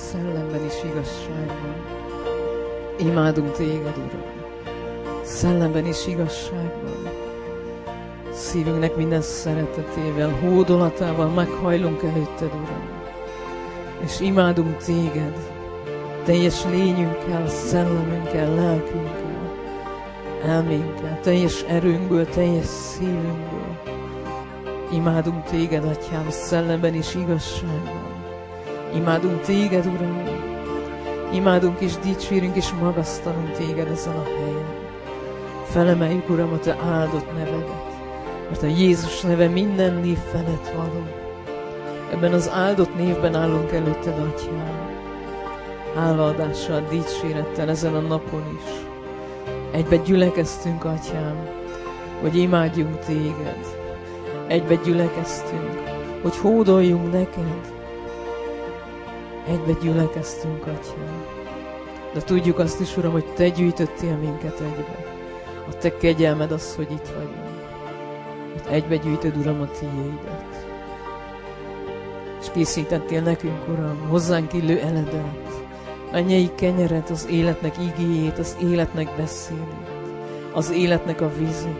szellemben és igazságban. Imádunk Téged, Uram, szellemben és igazságban. Szívünknek minden szeretetével, hódolatával meghajlunk előtted, Uram, és imádunk Téged, teljes lényünkkel, szellemünkkel, lelkünkkel, elménkkel, teljes erőnkből, teljes szívünkből. Imádunk Téged, Atyám, szellemben és igazságban. Imádunk Téged, Uram, imádunk és dicsérünk és magasztalunk Téged ezen a helyen. Felemeljük, Uram, a Te áldott nevedet, mert a Jézus neve minden név felett való. Ebben az áldott névben állunk előtted, Atyám, hálaadással, dicsérettel ezen a napon is. Egybe gyülekeztünk, Atyám, hogy imádjunk Téged. Egybe gyülekeztünk, hogy hódoljunk neked. Egybe gyülekeztünk, Atyám. De tudjuk azt is, Uram, hogy Te gyűjtöttél minket egybe. A Te kegyelmed az, hogy itt vagyunk. Mert egybe gyűjtöd, Uram, a Tiédet. És készítettél nekünk, Uram, hozzánk illő eledet, mennyei kenyeret, az életnek igéjét, az életnek beszédét, az életnek a vízét.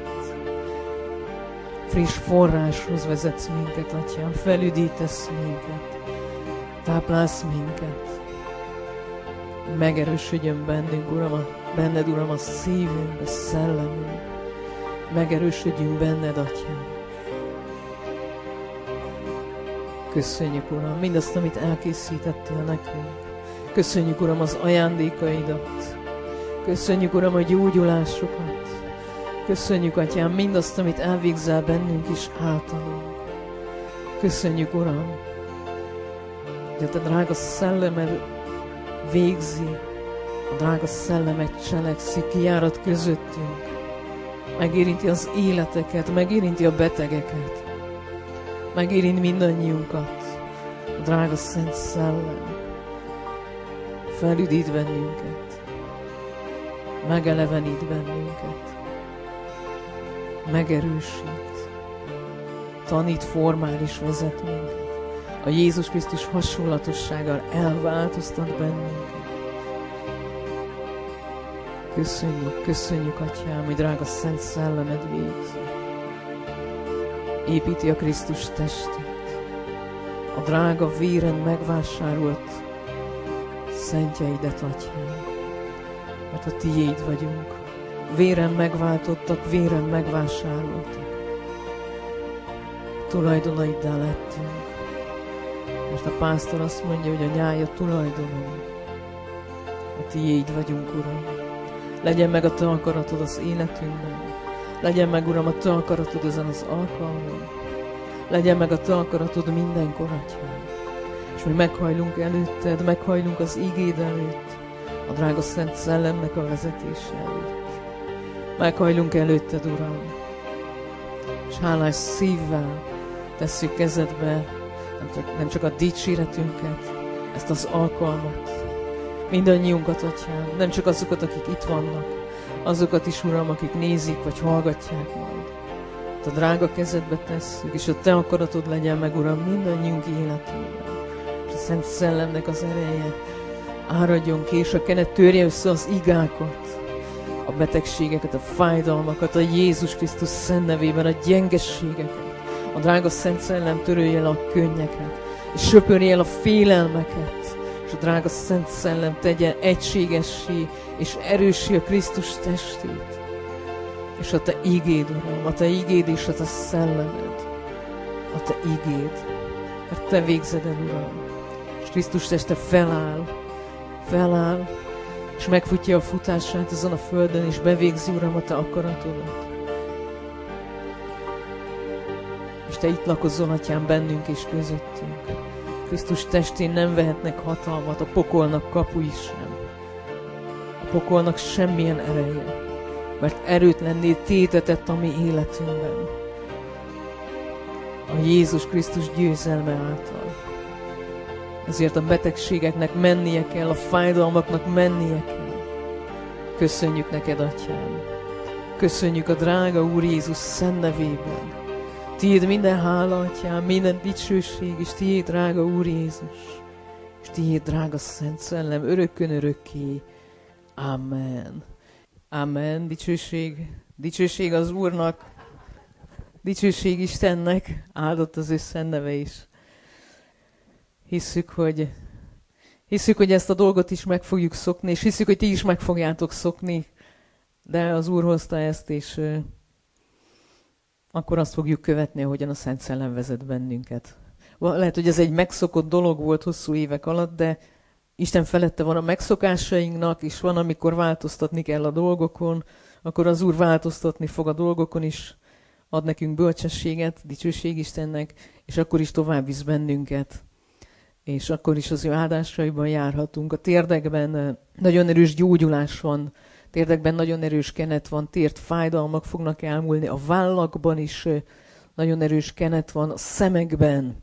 Friss forráshoz vezetsz minket, Atyám, felüdítesz minket, táplálsz minket. Megerősödjön bennünk, Uram, benned, Uram, a szívünk, a szellemünk. Megerősödjünk benned, Atyám. Köszönjük, Uram, mindazt, amit elkészítettél nekünk. Köszönjük, Uram, az ajándékaidat. Köszönjük, Uram, a gyógyulásokat. Köszönjük, Atyám, mindazt, amit elvégzel bennünk is általunk. Köszönjük, Uram, hogy a Te drága szellemed végzi, a drága szellemed cselekszik, kijárat közöttünk. Megérinti az életeket, megérinti a betegeket. Megérint mindannyiunkat. A drága Szent Szellem felüdít bennünket. Megelevenít bennünket. Megerősít. Tanít, formál és vezet minket. A Jézus Krisztus hasonlatossággal elváltoztat bennünket. Köszönjük, köszönjük, Atyám, hogy drága Szent Szellemed végzi. Építi a Krisztus testét. A drága véren megvásárolt szentjeidet, Atyám. Mert a Tiéd vagyunk. Véren megváltottak, véren megvásároltak. Tulajdonaiddá lettünk. Most a pásztor azt mondja, hogy a nyája tulajdonom. A Tiéd vagyunk, Uram. Legyen meg a Te akaratod az életünkben. Legyen meg, Uram, a Te akaratod ezen az alkalmon. Legyen meg a Te akaratod mindenkor, Atyám. És mi meghajlunk előtted, meghajlunk az igéd előtt, a drága Szent Szellemnek a vezetése előtt. Meghajlunk előtted, Uram. És hálás szívvel tesszük kezedbe nem csak a dicséretünket, ezt az alkalmat, mindannyiunkat, Atyám, nem csak azokat, akik itt vannak, azokat is, Uram, akik nézik, vagy hallgatják majd. A drága kezedbe tesszük, és a Te akaratod legyen meg, Uram, mindannyiunk életében. És a Szent Szellemnek az ereje áradjon ki, és a kenet törje össze az igákat, a betegségeket, a fájdalmakat, a Jézus Krisztus szent nevében, a gyengességeket. A drága Szent Szellem törölje le a könnyeket, és söpörje el a félelmeket, és a drága Szent Szellem tegye egységessé és erőssé a Krisztus testét. És a Te igéd, Uram, a Te igéd és a Te szellemed, a Te igéd, mert Te végzed el, Uram. És Krisztus teste feláll, és megfutja a futását ezen a földön, és bevégzi, Uram, a Te akaratodat. És Te itt lakozol, Atyám, bennünk és közöttünk. Krisztus testén nem vehetnek hatalmat, a pokolnak kapui sem. A pokolnak semmilyen ereje, mert erőtlenné tétetett a mi életünkben. A Jézus Krisztus győzelme által. Ezért a betegségeknek mennie kell, a fájdalmaknak mennie kell. Köszönjük neked, Atyám. Köszönjük a drága Úr Jézus szent nevében. Tiéd minden hála, Atyám, minden dicsőség, és Tiéd, drága Úr Jézus. és tiéd, drága Szent Szellem, örökkön örökké. Amen. Amen. Dicsőség az Úrnak, dicsőség Istennek, áldott az ő szent neve is. Hisszük, hogy ezt a dolgot is meg fogjuk szokni, és hisszük, hogy ti is meg fogjátok szokni, de az Úr hozta ezt, és akkor azt fogjuk követni, ahogyan a Szent Szellem vezet bennünket. Lehet, hogy ez egy megszokott dolog volt hosszú évek alatt, de Isten felette van a megszokásainknak, és van, amikor változtatni kell a dolgokon, akkor az Úr változtatni fog a dolgokon is, ad nekünk bölcsességet, dicsőség Istennek, és akkor is tovább visz bennünket. És akkor is az ő áldásaiban járhatunk. A térdekben nagyon erős gyógyulás van, térdekben nagyon erős kenet van, tért fájdalmak fognak elmúlni, a vállakban is nagyon erős kenet van, a szemekben,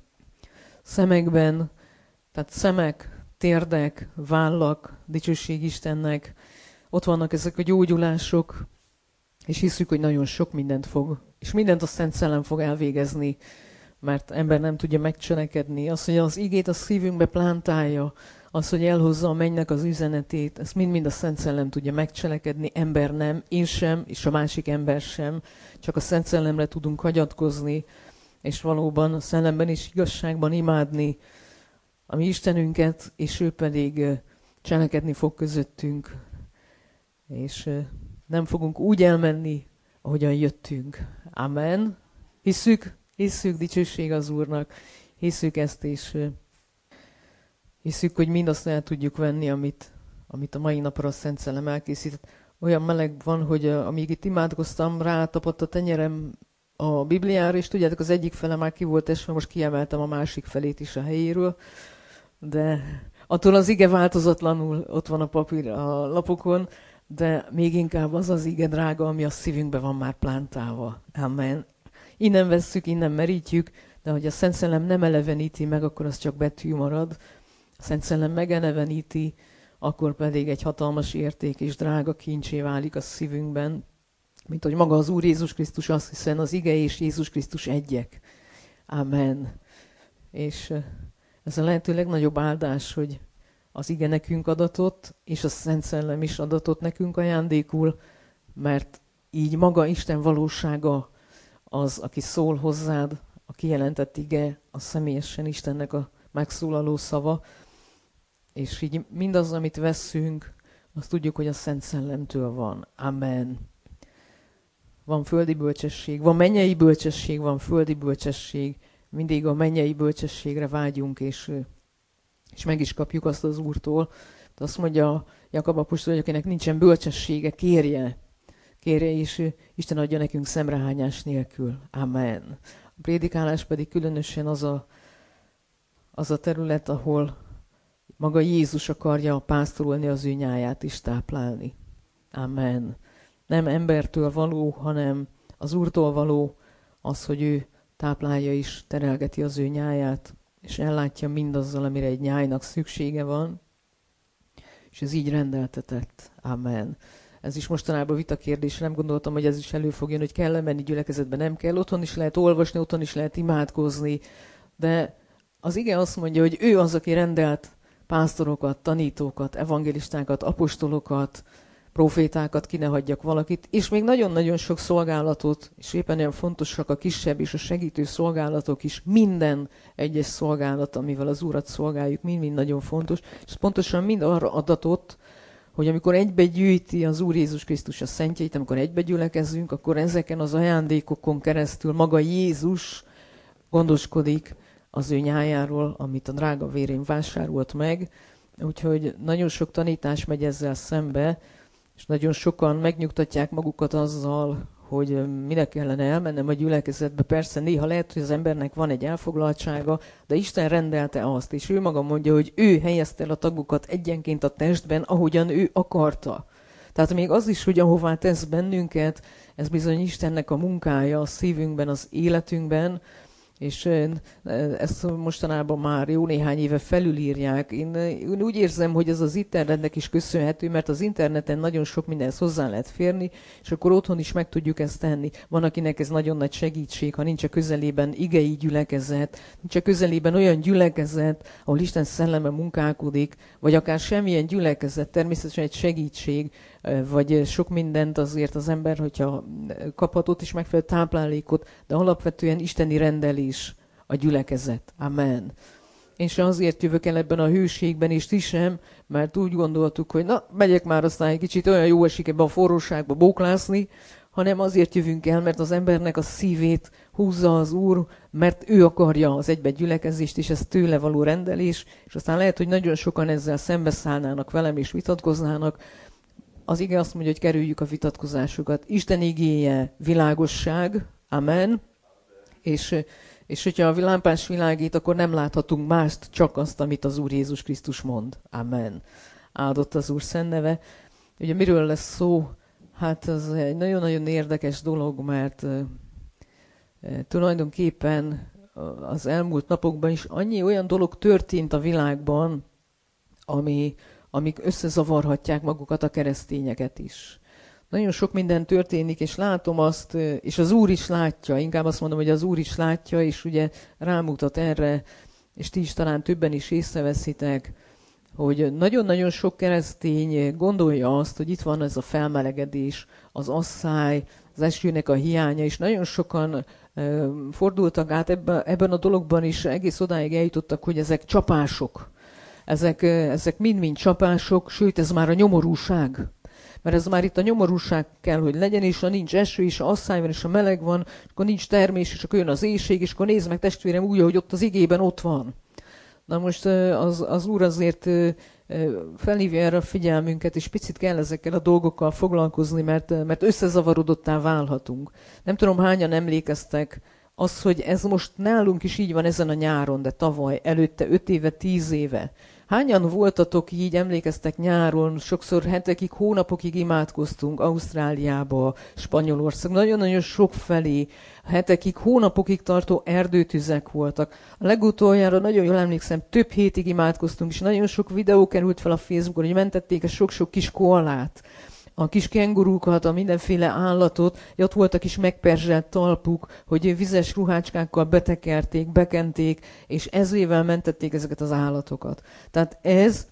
tehát szemek, térdek, vállak, dicsőség Istennek, ott vannak ezek a gyógyulások, és hiszük, hogy nagyon sok mindent fog, és mindent a Szent Szellem fog elvégezni, mert ember nem tudja megcselekedni. Az, hogy az igét a szívünkbe plántálja, az, hogy elhozza a mennynek az üzenetét, ezt mind-mind a Szent Szellem tudja megcselekedni, ember nem, én sem, és a másik ember sem, csak a Szent Szellemre tudunk hagyatkozni, és valóban a szellemben és igazságban imádni a mi Istenünket, és ő pedig cselekedni fog közöttünk, és nem fogunk úgy elmenni, ahogyan jöttünk. Amen. Hisszük, dicsőség az Úrnak, hisszük ezt, és hisszük, hogy mindazt el tudjuk venni, amit a mai napra a Szent Szellem elkészített. Olyan meleg van, hogy amíg itt imádkoztam, rátapadt a tenyerem a Bibliára, és tudjátok, az egyik fele már ki volt esve, most kiemeltem a másik felét is a helyéről, de attól az ige változatlanul ott van a papír a lapokon, de még inkább az az ige drága, ami a szívünkbe van már plántálva. Amen. Innen vesszük, innen merítjük, de hogy a Szent Szellem nem eleveníti meg, akkor az csak betű marad. A Szent Szellem megeleveníti, akkor pedig egy hatalmas érték és drága kincsé válik a szívünkben, mint hogy maga az Úr Jézus Krisztus, azt hiszen az ige és Jézus Krisztus egyek. Amen. És ez a lehető legnagyobb áldás, hogy az ige nekünk adatott, és a Szent Szellem is adatott nekünk ajándékul, mert így maga Isten valósága az, aki szól hozzád, a kijelentett ige, a személyesen Istennek a megszólaló szava, és így mindaz, amit veszünk, azt tudjuk, hogy a Szent Szellemtől van. Amen. Van földi bölcsesség, van mennyei bölcsesség, van földi bölcsesség, mindig a mennyei bölcsességre vágyunk, és meg is kapjuk azt az Úrtól. De azt mondja Jakab apostol, hogy akinek nincsen bölcsessége, kérje, és Isten adja nekünk szemrehányás nélkül. Amen. A prédikálás pedig különösen az a terület, ahol maga Jézus akarja pásztorolni az ő nyáját is táplálni. Amen. Nem embertől való, hanem az Úrtól való az, hogy ő táplálja is, terelgeti az ő nyáját, és ellátja mindazzal, amire egy nyájnak szüksége van, és ez így rendeltetett. Amen. Ez is mostanában vitakérdés, nem gondoltam, hogy ez is elő fog jönni, hogy kell menni gyülekezetbe, nem kell. Otthon is lehet olvasni, otthon is lehet imádkozni, de az ige azt mondja, hogy ő az, aki rendelt pásztorokat, tanítókat, evangélistákat, apostolokat, profétákat, ki ne hagyjak valakit, és még nagyon-nagyon sok szolgálatot, és éppen olyan fontosak a kisebb és a segítő szolgálatok is, minden egyes szolgálat, amivel az Urat szolgáljuk, mind-mind nagyon fontos, és pontosan mind arra adatott, hogy amikor egybe gyűjti az Úr Jézus Krisztus a szentjeit, amikor egybe gyülekezünk, akkor ezeken az ajándékokon keresztül maga Jézus gondoskodik az ő nyájáról, amit a drága vérén vásárolt meg. Úgyhogy nagyon sok tanítás megy ezzel szembe, és nagyon sokan megnyugtatják magukat azzal, hogy mire kellene elmennem a gyülekezetbe. Persze néha lehet, hogy az embernek van egy elfoglaltsága, de Isten rendelte azt, és ő maga mondja, hogy ő helyezte el a tagokat egyenként a testben, ahogyan ő akarta. Tehát még az is, hogy ahová tesz bennünket, ez bizony Istennek a munkája a szívünkben, az életünkben, És ezt mostanában már jó néhány éve felülírják. Én úgy érzem, hogy ez az internetnek is köszönhető, mert az interneten nagyon sok mindenhez hozzá lehet férni, és akkor otthon is meg tudjuk ezt tenni. Van, akinek ez nagyon nagy segítség, ha nincs a közelében igei gyülekezet, nincs a közelében olyan gyülekezet, ahol Isten szelleme munkálkodik, vagy akár semmilyen gyülekezet, természetesen egy segítség, vagy sok mindent azért az ember, hogyha kaphatott is megfelelő táplálékot, de alapvetően isteni rendelés a gyülekezet. Amen. Én sem azért jövök el ebben a hőségben, és ti sem, mert úgy gondoltuk, hogy na, megyek már aztán egy kicsit, olyan jó esik ebbe a forróságba bóklászni, hanem azért jövünk el, mert az embernek a szívét húzza az Úr, mert ő akarja az egybe gyülekezést, és ez tőle való rendelés, és aztán lehet, hogy nagyon sokan ezzel szembeszállnának velem, és vitatkoznának. Az ige azt mondja, hogy kerüljük a vitatkozásokat. Isten igéje világosság, amen, és hogyha a lámpás világít, akkor nem láthatunk mást, csak azt, amit az Úr Jézus Krisztus mond. Amen. Áldott az Úr szent neve. Ugye miről lesz szó? Hát ez egy nagyon-nagyon érdekes dolog, mert tulajdonképpen az elmúlt napokban is annyi olyan dolog történt a világban, amik összezavarhatják magukat a keresztényeket is. Nagyon sok minden történik, és látom azt, és az Úr is látja, inkább azt mondom, hogy az Úr is látja, és ugye rámutat erre, és ti is talán többen is észreveszitek, hogy nagyon-nagyon sok keresztény gondolja azt, hogy itt van ez a felmelegedés, az asszály, az esőnek a hiánya, és nagyon sokan fordultak át ebben a dologban is, egész odáig eljutottak, hogy ezek csapások. Ezek mind-mind csapások, sőt ez már a nyomorúság. Mert ez már itt a nyomorúság kell, hogy legyen, és ha nincs eső, és ha asszály van, és ha meleg van, akkor nincs termés, és akkor jön az éhség, és akkor nézd meg testvérem úgy, hogy ott az igében ott van. Na most az Úr azért felhívja erre a figyelmünket, és picit kell ezekkel a dolgokkal foglalkozni, mert összezavarodottá válhatunk. Nem tudom, hányan emlékeztek az, hogy ez most nálunk is így van ezen a nyáron, de tavaly, előtte 5 éve, 10 éve. Hányan voltatok így, emlékeztek nyáron, sokszor hetekig, hónapokig imádkoztunk Ausztráliába, Spanyolország, nagyon-nagyon sok felé, hetekig, hónapokig tartó erdőtüzek voltak. A legutoljára nagyon jól emlékszem, több hétig imádkoztunk, és nagyon sok videó került fel a Facebookon, hogy mentették a sok-sok kis koalát, a kis kengurúkat, a mindenféle állatot, ott voltak is megperzselt talpuk, hogy vizes ruhácskákkal betekerték, bekenték, és ezrével mentették ezeket az állatokat. Tehát ez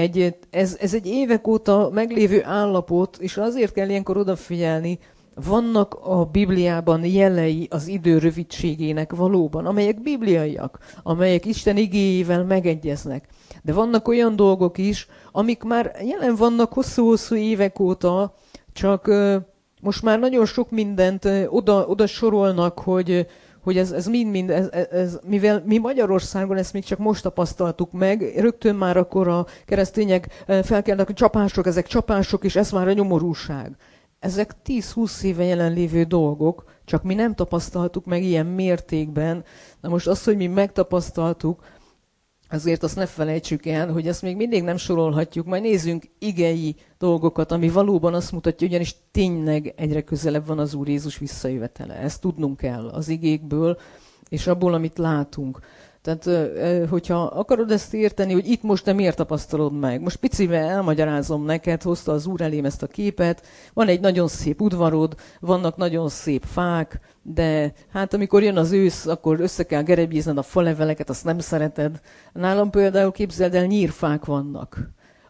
egy évek óta meglévő állapot, és azért kell ilyenkor odafigyelni, vannak a Bibliában jelei az idő rövidségének valóban, amelyek bibliaiak, amelyek Isten igéjével megegyeznek. De vannak olyan dolgok is, amik már jelen vannak hosszú-hosszú évek óta, csak most már nagyon sok mindent oda sorolnak, hogy ez mind, mivel mi Magyarországon ezt még csak most tapasztaltuk meg, rögtön már akkor a keresztények felkelnek, hogy csapások, ezek csapások, és ez már a nyomorúság. Ezek 10-20 éve jelenlévő dolgok, csak mi nem tapasztaltuk meg ilyen mértékben. Na most az, hogy mi megtapasztaltuk, azért azt ne felejtsük el, hogy ezt még mindig nem sorolhatjuk, majd nézzünk igei dolgokat, ami valóban azt mutatja, ugyanis tényleg egyre közelebb van az Úr Jézus visszajövetele. Ezt tudnunk kell az igékből, és abból, amit látunk. Tehát, hogyha akarod ezt érteni, hogy itt most te miért tapasztalod meg? Most picivel elmagyarázom neked, hozta az Úr elém ezt a képet. Van egy nagyon szép udvarod, vannak nagyon szép fák, de hát amikor jön az ősz, akkor össze kell gerebjézned a faleveleket, azt nem szereted. Nálam például képzeld el, nyírfák vannak,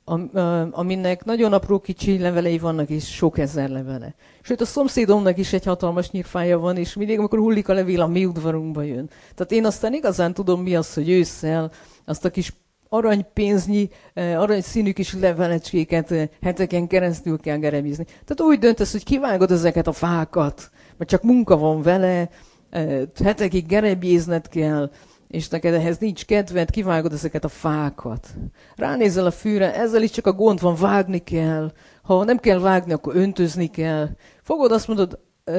aminek nagyon apró kicsi levelei vannak, és sok ezer levele. Sőt, a szomszédomnak is egy hatalmas nyírfája van, és mindig, amikor hullik a levél, a mi udvarunkba jön. Tehát én aztán igazán tudom, mi az, hogy ősszel azt a kis aranypénznyi, aranyszínű kis levelecskéket heteken keresztül kell gerebízni. Tehát úgy döntesz, hogy kivágod ezeket a fákat, mert csak munka van vele, hetekig gerebjézned kell, és neked ehhez nincs kedved, kivágod ezeket a fákat. Ránézel a fűre, ezzel is csak a gond van, vágni kell. Ha nem kell vágni, akkor öntözni kell. Fogod, azt mondod,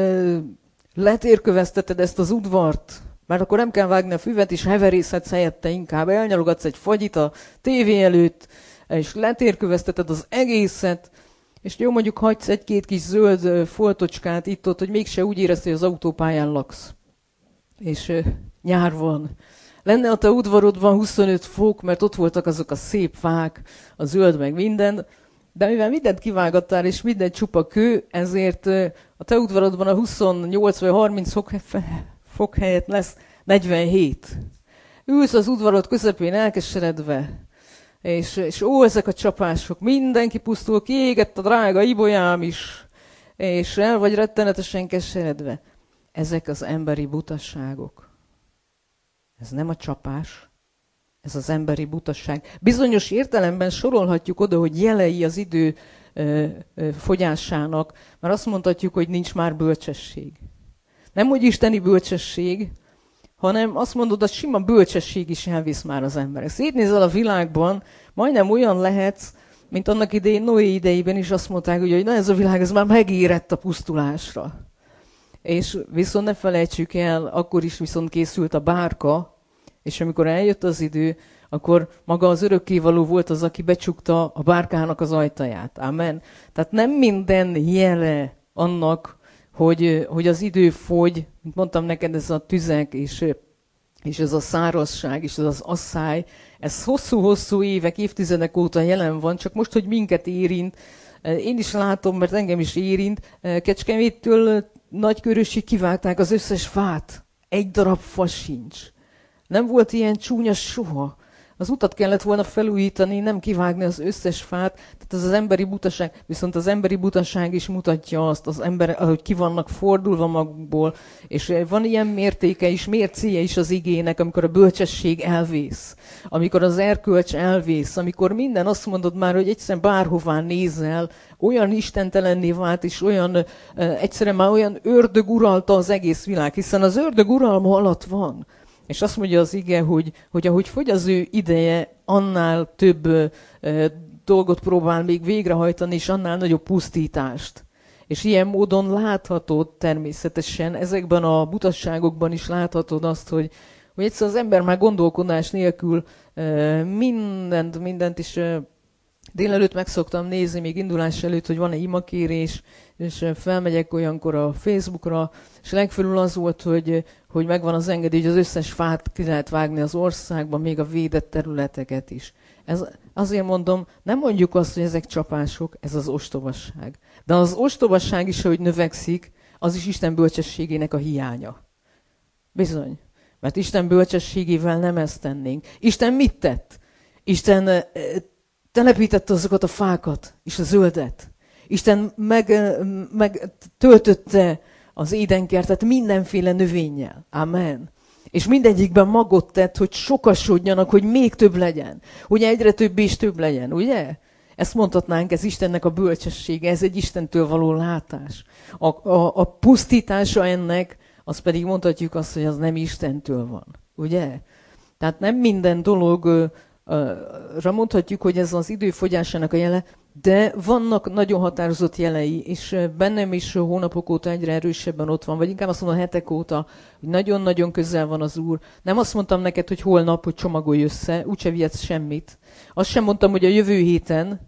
letérkövezteted ezt az udvart, mert akkor nem kell vágni a füvet, és heverészhetsz helyette inkább. Elnyalogatsz egy fagyit a tévé előtt, és letérkövezteted az egészet, és jó, mondjuk hagysz egy-két kis zöld foltocskát itt-ott, hogy mégse úgy érezd, hogy az autópályán laksz. És nyár van. Lenne a te udvarodban 25 fok, mert ott voltak azok a szép fák, a zöld meg minden, de mivel mindent kivágattál, és minden csupa kő, ezért a te udvarodban a 28 vagy 30 fok helyett lesz 47. Ülsz az udvarod közepén elkeseredve, és ezek a csapások, mindenki pusztul, kiégett a drága ibolyám is, és el vagy rettenetesen keseredve. Ezek az emberi butasságok. Ez nem a csapás, ez az emberi butasság. Bizonyos értelemben sorolhatjuk oda, hogy jelei az idő fogyásának, mert azt mondhatjuk, hogy nincs már bölcsesség. Nem, hogy isteni bölcsesség, hanem azt mondod, hogy sima bölcsesség is elvisz már az emberek. Szétnézel a világban, majdnem olyan lehetsz, mint annak idején, Noé idejében is azt mondták, hogy na ez a világ ez már megérett a pusztulásra. És viszont ne felejtsük el, akkor is viszont készült a bárka, és amikor eljött az idő, akkor maga az örökkévaló volt az, aki becsukta a bárkának az ajtaját. Amen. Tehát nem minden jele annak, hogy az idő fogy, mint mondtam neked, ez a tüzek, és ez a szárazság, és ez az asszály, ez hosszú-hosszú évek, évtizedek óta jelen van, csak most, hogy minket érint, én is látom, mert engem is érint, Kecskeméttől Nagykörösig kivágták az összes fát. Egy darab fa sincs. Nem volt ilyen csúnya soha. Az utat kellett volna felújítani, nem kivágni az összes fát. Tehát ez az emberi butaság. Viszont az emberi butaság is mutatja azt, az ember, ahogy ki vannak fordulva magukból. És van ilyen mértéke is, mércéje is az igének, amikor a bölcsesség elvész. Amikor az erkölcs elvész. Amikor minden azt mondod már, hogy egyszerűen bárhová nézel, olyan istentelenné vált, és olyan, egyszerűen már olyan ördög uralta az egész világ. Hiszen az ördög uralma alatt van. És azt mondja az ige, hogy ahogy fogy az ő ideje, annál több dolgot próbál még végrehajtani, és annál nagyobb pusztítást. És ilyen módon láthatod természetesen, ezekben a butasságokban is láthatod azt, hogy egyszer az ember már gondolkodás nélkül mindent is délelőtt meg szoktam nézni, még indulás előtt, hogy van-e imakérés, és felmegyek olyankor a Facebookra, és legfelül az volt, hogy megvan az engedély, hogy az összes fát ki lehet vágni az országban, még a védett területeket is. Azért mondom, nem mondjuk azt, hogy ezek csapások, ez az ostobasság. De az ostobasság is, ahogy növekszik, az is Isten bölcsességének a hiánya. Bizony. Mert Isten bölcsességével nem ezt tennénk. Isten mit tett? Isten telepítette azokat a fákat, és a zöldet. Isten meg töltötte az édenkertet mindenféle növényel. Amen. És mindegyikben magot tett, hogy sokasodjanak, hogy még több legyen. Hogy egyre több és több legyen, ugye? Ezt mondhatnánk, ez Istennek a bölcsessége, ez egy Istentől való látás. A pusztítása ennek, az pedig mondhatjuk azt, hogy az nem Istentől van, ugye? Tehát nem minden dologra mondhatjuk, hogy ez az idő fogyásának a jele, de vannak nagyon határozott jelei, és bennem is hónapok óta egyre erősebben ott van, vagy inkább azt mondom hetek óta, hogy nagyon-nagyon közel van az Úr. Nem azt mondtam neked, hogy holnap, hogy csomagolj össze, úgyse vihetsz semmit. Azt sem mondtam, hogy a jövő héten,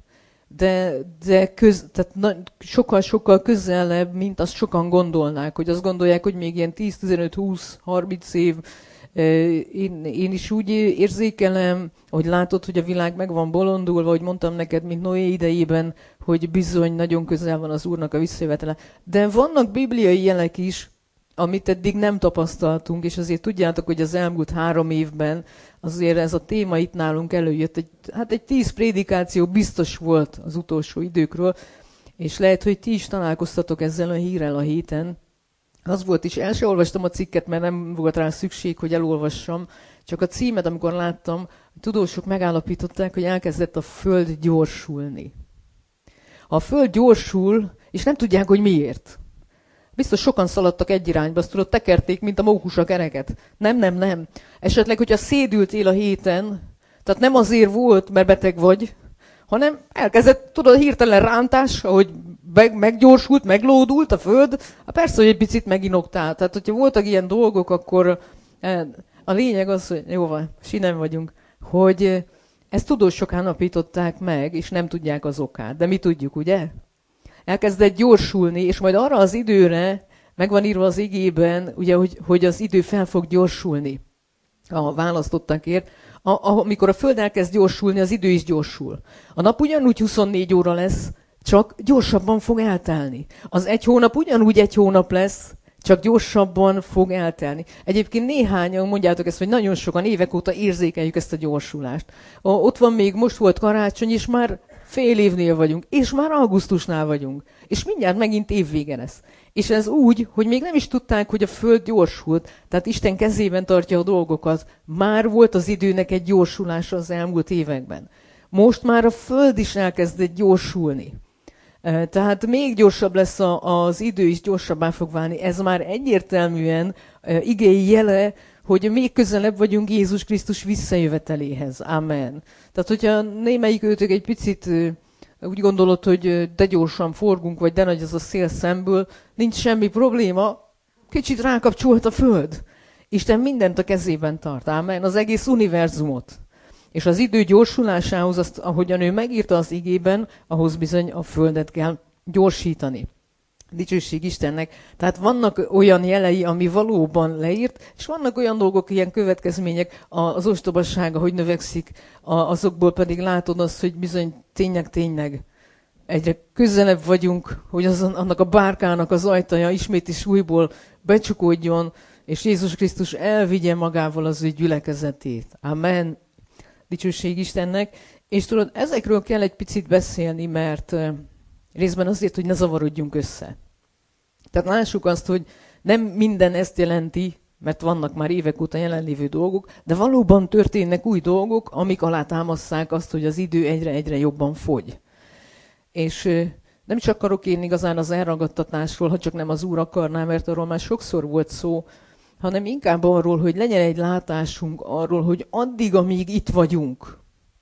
tehát sokkal közelebb, mint azt sokan gondolnák, hogy azt gondolják, hogy még ilyen 10, 15, 20, 30 év. Én is úgy érzékelem, hogy látod, hogy a világ meg van bolondulva, hogy mondtam neked, mint Noé idejében, hogy bizony nagyon közel van az Úrnak a visszajövetele. De vannak bibliai jelek is, amit eddig nem tapasztaltunk, és azért tudjátok, hogy az elmúlt 3 évben azért ez a téma itt nálunk előjött. Egy 10 prédikáció biztos volt az utolsó időkről, és lehet, hogy ti is találkoztatok ezzel a hírrel a héten. Az volt is, el sem olvastam a cikket, mert nem volt rá szükség, hogy elolvassam, csak a címet, amikor láttam, a tudósok megállapították, hogy elkezdett a Föld gyorsulni. A Föld gyorsul, és nem tudják, hogy miért. Biztos sokan szaladtak egy irányba, azt tudod, tekerték, mint a mókus a kereket. Nem. Esetleg, hogyha szédültél a héten, tehát nem azért volt, mert beteg vagy, hanem elkezdett, tudod, hirtelen rántás, ahogy meggyorsult, meglódult a Föld, persze, hogy egy picit meginogtál. Tehát, hogyha voltak ilyen dolgok, akkor a lényeg az, hogy jó van, sinem vagyunk, hogy ezt tudósok állapították meg, és nem tudják az okát. De mi tudjuk, ugye? Elkezdett gyorsulni, és majd arra az időre, meg van írva az igében, ugye, hogy az idő fel fog gyorsulni. a választottakért. Amikor a föld elkezd gyorsulni, az idő is gyorsul. A nap ugyanúgy 24 óra lesz, csak gyorsabban fog eltelni. Az egy hónap ugyanúgy egy hónap lesz, csak gyorsabban fog eltelni. Egyébként néhányan mondjátok ezt, hogy nagyon sokan évek óta érzékeljük ezt a gyorsulást. Ott van még, most volt karácsony, és már fél évnél vagyunk, és már augusztusnál vagyunk. És mindjárt megint évvége lesz. És ez úgy, hogy még nem is tudták, hogy a föld gyorsult, tehát Isten kezében tartja a dolgokat. Már volt az időnek egy gyorsulása az elmúlt években. Most már a föld is elkezdett gyorsulni. Tehát még gyorsabb lesz az idő is, gyorsabbá fog válni. Ez már egyértelműen igei jele, hogy még közelebb vagyunk Jézus Krisztus visszajöveteléhez. Amen. Tehát, hogyha némelyik őtök egy picit úgy gondolod, hogy de gyorsan forgunk, vagy de nagy az a szél szemből, nincs semmi probléma, kicsit rákapcsolt a föld. Isten mindent a kezében tart. Amen. Az egész univerzumot. És az idő gyorsulásához, azt, ahogyan ő megírta az igében, ahhoz bizony a földet kell gyorsítani. Dicsőség Istennek. Tehát vannak olyan jelei, ami valóban leírt, és vannak olyan dolgok, ilyen következmények, az ostobasága, hogy növekszik, azokból pedig látod azt, hogy bizony tényleg egyre közelebb vagyunk, hogy annak a bárkának az ajtaja ismét is újból becsukódjon, és Jézus Krisztus elvigye magával az ő gyülekezetét. Amen. Dicsőség Istennek. És tudod, ezekről kell egy picit beszélni, mert részben azért, hogy ne zavarodjunk össze. Tehát lássuk azt, hogy nem minden ezt jelenti, mert vannak már évek óta jelenlévő dolgok, de valóban történnek új dolgok, amik alátámasszák azt, hogy az idő egyre jobban fogy. És nem is akarok én igazán az elragadtatásról, ha csak nem az Úr akarná, mert arról már sokszor volt szó, hanem inkább arról, hogy legyen egy látásunk arról, hogy addig, amíg itt vagyunk,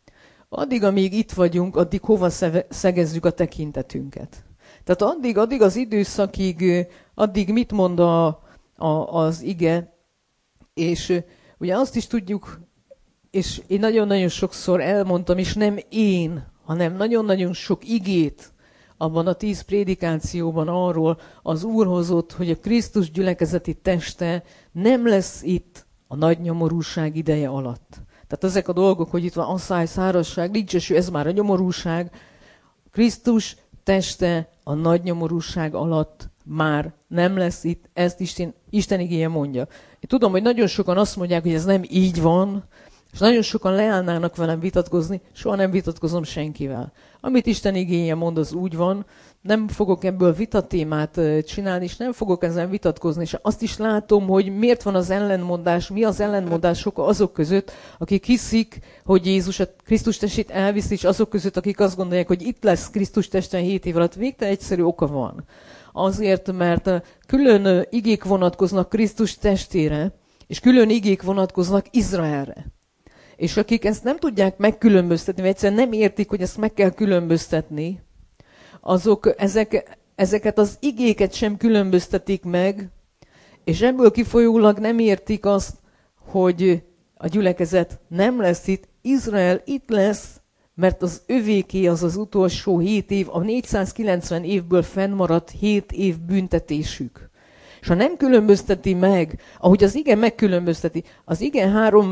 addig hova szegezzük a tekintetünket. Tehát addig az időszakig, addig mit mond az ige, és ugye azt is tudjuk, és én nagyon-nagyon sokszor elmondtam, és nem én, hanem nagyon-nagyon sok igét abban a 10 prédikációban arról az Úr hozott, hogy a Krisztus gyülekezeti teste nem lesz itt a nagy nyomorúság ideje alatt. Tehát ezek a dolgok, hogy itt van asszály, szárazság, nincs eső, ez már a nyomorúság. Krisztus teste a nagy nyomorúság alatt már nem lesz itt, ezt Isten igéje mondja. Én tudom, hogy nagyon sokan azt mondják, hogy ez nem így van, és nagyon sokan leállnának velem vitatkozni, soha nem vitatkozom senkivel. Amit Isten igéje mond, az úgy van, nem fogok ebből vitatémát csinálni, és nem fogok ezen vitatkozni, és azt is látom, hogy miért van az ellenmondás, mi az ellenmondások azok között, akik hiszik, hogy Jézus a Krisztus testét elviszi, és azok között, akik azt gondolják, hogy itt lesz Krisztus testen 7 év alatt. Végtelen egyszerű oka van. Azért, mert külön igék vonatkoznak Krisztus testére, és külön igék vonatkoznak Izraelre. És akik ezt nem tudják megkülönböztetni, vagy egyszerűen nem értik, hogy ezt meg kell különböztetni, azok ezeket az igéket sem különböztetik meg, és ebből kifolyólag nem értik azt, hogy a gyülekezet nem lesz itt, Izrael itt lesz, mert az övéké az az utolsó 7 év, a 490 évből fennmaradt 7 év büntetésük. És ha nem különbözteti meg, ahogy az ige megkülönbözteti, az ige 3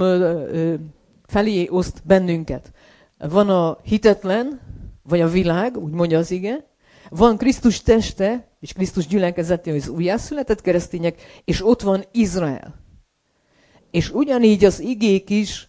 felé oszt bennünket. Van a hitetlen, vagy a világ, úgy mondja az ige, van Krisztus teste, és Krisztus gyülekezete, az újjászületett keresztények, és ott van Izrael. És ugyanígy az igék is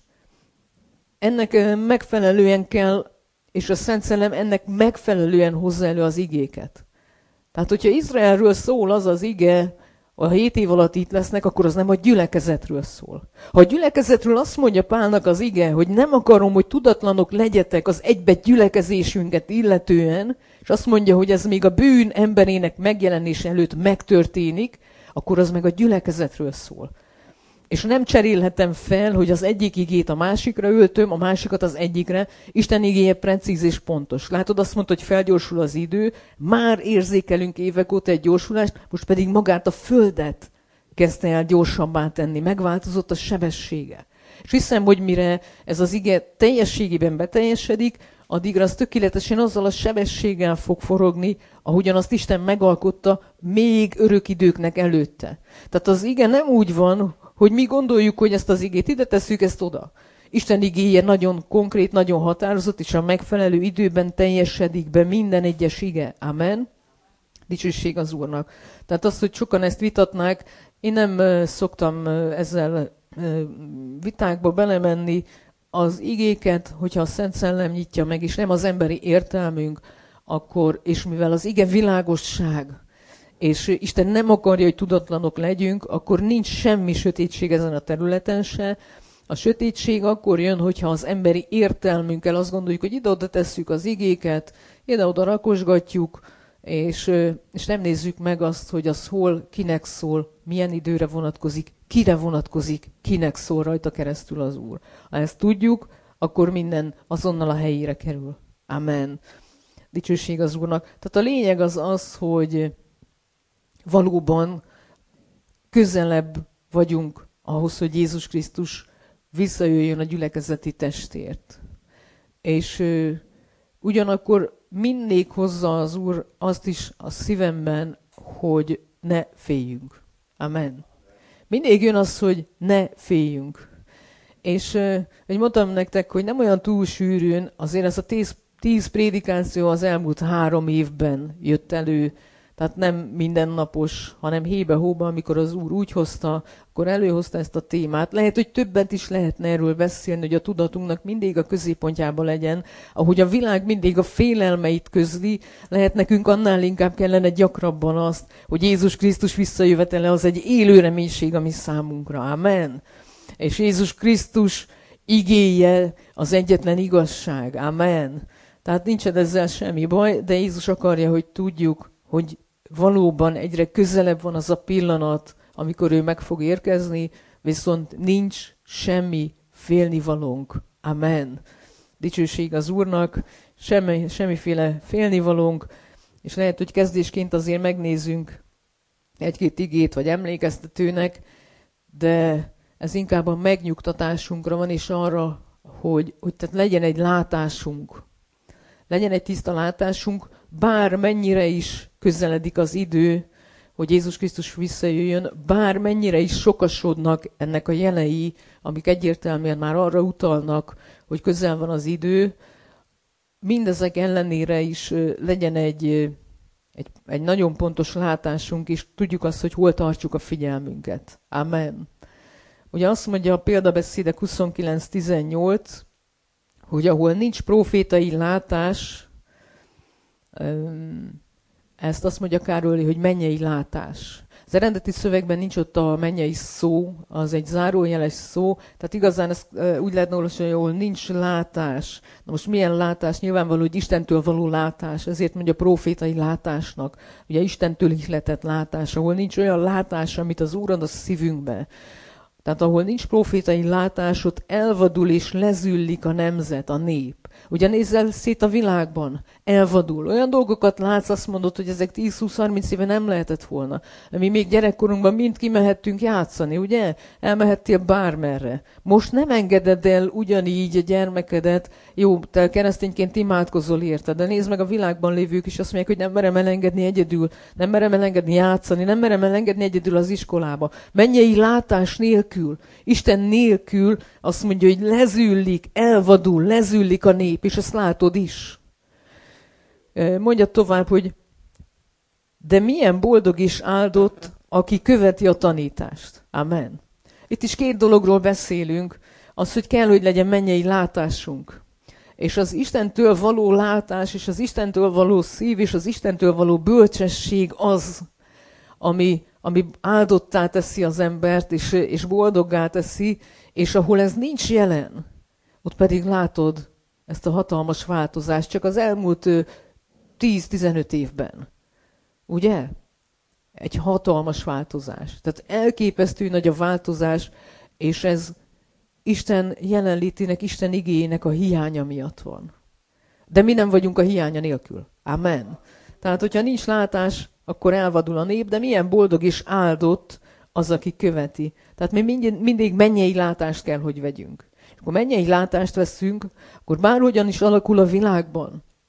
ennek megfelelően kell, és a Szent Szellem ennek megfelelően hozza elő az igéket. Tehát, hogyha Izraelről szól az az ige, a 7 év alatt itt lesznek, akkor az nem a gyülekezetről szól. Ha a gyülekezetről azt mondja Pálnak az ige, hogy nem akarom, hogy tudatlanok legyetek az egybe gyülekezésünket illetően, és azt mondja, hogy ez még a bűn emberének megjelenése előtt megtörténik, akkor az meg a gyülekezetről szól. És nem cserélhetem fel, hogy az egyik igét a másikra öltöm, a másikat az egyikre. Isten igéje precíz és pontos. Látod, azt mondta, hogy felgyorsul az idő, már érzékelünk évek óta egy gyorsulást, most pedig magát a földet kezdte el gyorsabbá tenni. Megváltozott a sebessége. És hiszem, hogy mire ez az ige teljességében beteljesedik, addigra az tökéletesen azzal a sebességgel fog forogni, ahogyan azt Isten megalkotta még örök időknek előtte. Tehát az ige nem úgy van, hogy mi gondoljuk, hogy ezt az igét ide tesszük, ezt oda. Isten igéje nagyon konkrét, nagyon határozott, és a megfelelő időben teljesedik be minden egyes ige. Amen. Dicsőség az Úrnak. Tehát az, hogy sokan ezt vitatnák, én nem szoktam ezzel vitákba belemenni. Az igéket, hogyha a Szent Szellem nyitja meg, és nem az emberi értelmünk, akkor, és mivel az ige világosság, és Isten nem akarja, hogy tudatlanok legyünk, akkor nincs semmi sötétség ezen a területen se. A sötétség akkor jön, hogyha az emberi értelmünkkel azt gondoljuk, hogy ide-oda tesszük az igéket, ide-oda rakosgatjuk, és nem nézzük meg azt, hogy az hol, kinek szól, milyen időre vonatkozik, kire vonatkozik, kinek szól rajta keresztül az Úr. Ha ezt tudjuk, akkor minden azonnal a helyére kerül. Amen. Dicsőség az Úrnak. Tehát a lényeg az, hogy valóban közelebb vagyunk ahhoz, hogy Jézus Krisztus visszajöjjön a gyülekezeti testért. És ugyanakkor mindig hozza az Úr azt is a szívemben, hogy ne féljünk. Amen. Mindig jön az, hogy ne féljünk. És hogy mondtam nektek, hogy nem olyan túl sűrűn, azért ez a 10 prédikáció az elmúlt 3 évben jött elő, tehát nem mindennapos, hanem hébe-hóba, amikor az Úr úgy hozta, akkor előhozta ezt a témát. Lehet, hogy többet is lehetne erről beszélni, hogy a tudatunknak mindig a középpontjában legyen. Ahogy a világ mindig a félelmeit közli, lehet nekünk annál inkább kellene gyakrabban azt, hogy Jézus Krisztus visszajövetele az egy élő reménység a mi számunkra. Amen. És Jézus Krisztus igéje az egyetlen igazság. Amen. Tehát nincsen ezzel semmi baj, de Jézus akarja, hogy tudjuk, hogy valóban egyre közelebb van az a pillanat, amikor ő meg fog érkezni, viszont nincs semmi félnivalónk. Amen. Dicsőség az Úrnak, semmiféle félnivalónk, és lehet, hogy kezdésként azért megnézzünk egy-két igét, vagy emlékeztetőnek, de ez inkább a megnyugtatásunkra van, és arra, hogy tehát legyen egy látásunk. Legyen egy tiszta látásunk, bár mennyire is közeledik az idő, hogy Jézus Krisztus visszajöjjön, bár mennyire is sokasodnak ennek a jelei, amik egyértelműen már arra utalnak, hogy közel van az idő, mindezek ellenére is legyen egy nagyon pontos látásunk, és tudjuk azt, hogy hol tartjuk a figyelmünket. Amen. Ugye azt mondja a példabeszédek 29:18, hogy ahol nincs profétai látás, ezt azt mondja Károly, hogy mennyei látás. Az eredeti szövegben nincs ott a mennyei szó, az egy zárójeles szó, tehát igazán ezt úgy lehetne olvasni, hogy ahol nincs látás. Na most milyen látás? Nyilvánvaló, hogy Istentől való látás, ezért mondja profétai látásnak. Ugye Istentől ihletett látás, ahol nincs olyan látás, amit az Úr ad a szívünkbe. Tehát ahol nincs profétai látás, ott elvadul és lezüllik a nemzet, a nép. Ugye nézzel szét a világban, elvadul. Olyan dolgokat látsz, azt mondod, hogy ezek 10-20-30 éve nem lehetett volna. Mi még gyerekkorunkban mind kimehettünk játszani, ugye? Elmehettél bármerre. Most nem engeded el ugyanígy a gyermekedet, jó, te keresztényként imádkozol érte, de nézd meg a világban lévők is azt mondják, hogy nem merem elengedni egyedül, nem merem elengedni játszani, nem merem elengedni egyedül az iskolába. Mennyei látás nélkül, Isten nélkül azt mondja, hogy lezüllik, elvadul, lezüllik a nép, és ezt látod is. Mondja tovább, hogy de milyen boldog és áldott, aki követi a tanítást. Amen. Itt is 2 dologról beszélünk, az, hogy kell, hogy legyen mennyei látásunk. És az Istentől való látás, és az Istentől való szív, és az Istentől való bölcsesség az, ami áldottá teszi az embert, és boldoggá teszi, és ahol ez nincs jelen, ott pedig látod ezt a hatalmas változást csak az elmúlt 10-15 évben. Ugye? Egy hatalmas változás. Tehát elképesztő nagy a változás, és ez Isten jelenlétének, Isten igéjének a hiánya miatt van. De mi nem vagyunk a hiánya nélkül. Amen. Tehát, hogyha nincs látás, akkor elvadul a nép, de milyen boldog és áldott az, aki követi. Tehát mi mindig mennyei látást kell, hogy vegyünk. És akkor mennyei látást veszünk, akkor bárhogyan is alakul a világban,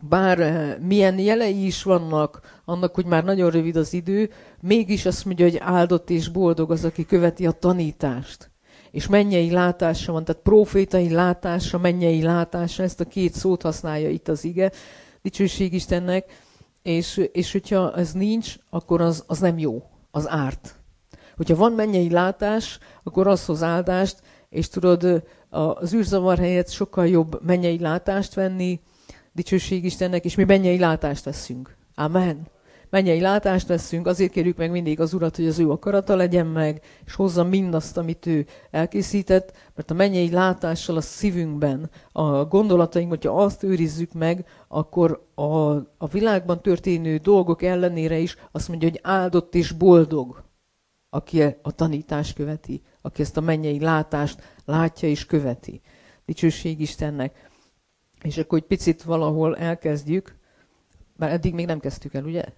bár milyen jelei is vannak annak, hogy már nagyon rövid az idő, mégis azt mondja, hogy áldott és boldog az, aki követi a tanítást. És mennyei látása van, tehát profétai látása, mennyei látása, ezt a két szót használja itt az ige, dicsőség Istennek, és hogyha ez nincs, akkor az nem jó, az árt. Hogyha van mennyei látás, akkor az hoz áldást, és tudod, az űrzavar helyett sokkal jobb mennyei látást venni, dicsőség Istennek, és mi mennyei látást veszünk. Amen. Mennyei látást veszünk, azért kérjük meg mindig az Urat, hogy az ő akarata legyen meg, és hozza mindazt, amit ő elkészített, mert a mennyei látással a szívünkben, a gondolataink, hogyha azt őrizzük meg, akkor a világban történő dolgok ellenére is azt mondja, hogy áldott és boldog, aki a tanítást követi, aki ezt a mennyei látást látja és követi. Dicsőség Istennek. És akkor egy picit valahol elkezdjük, már eddig még nem kezdtük el, ugye?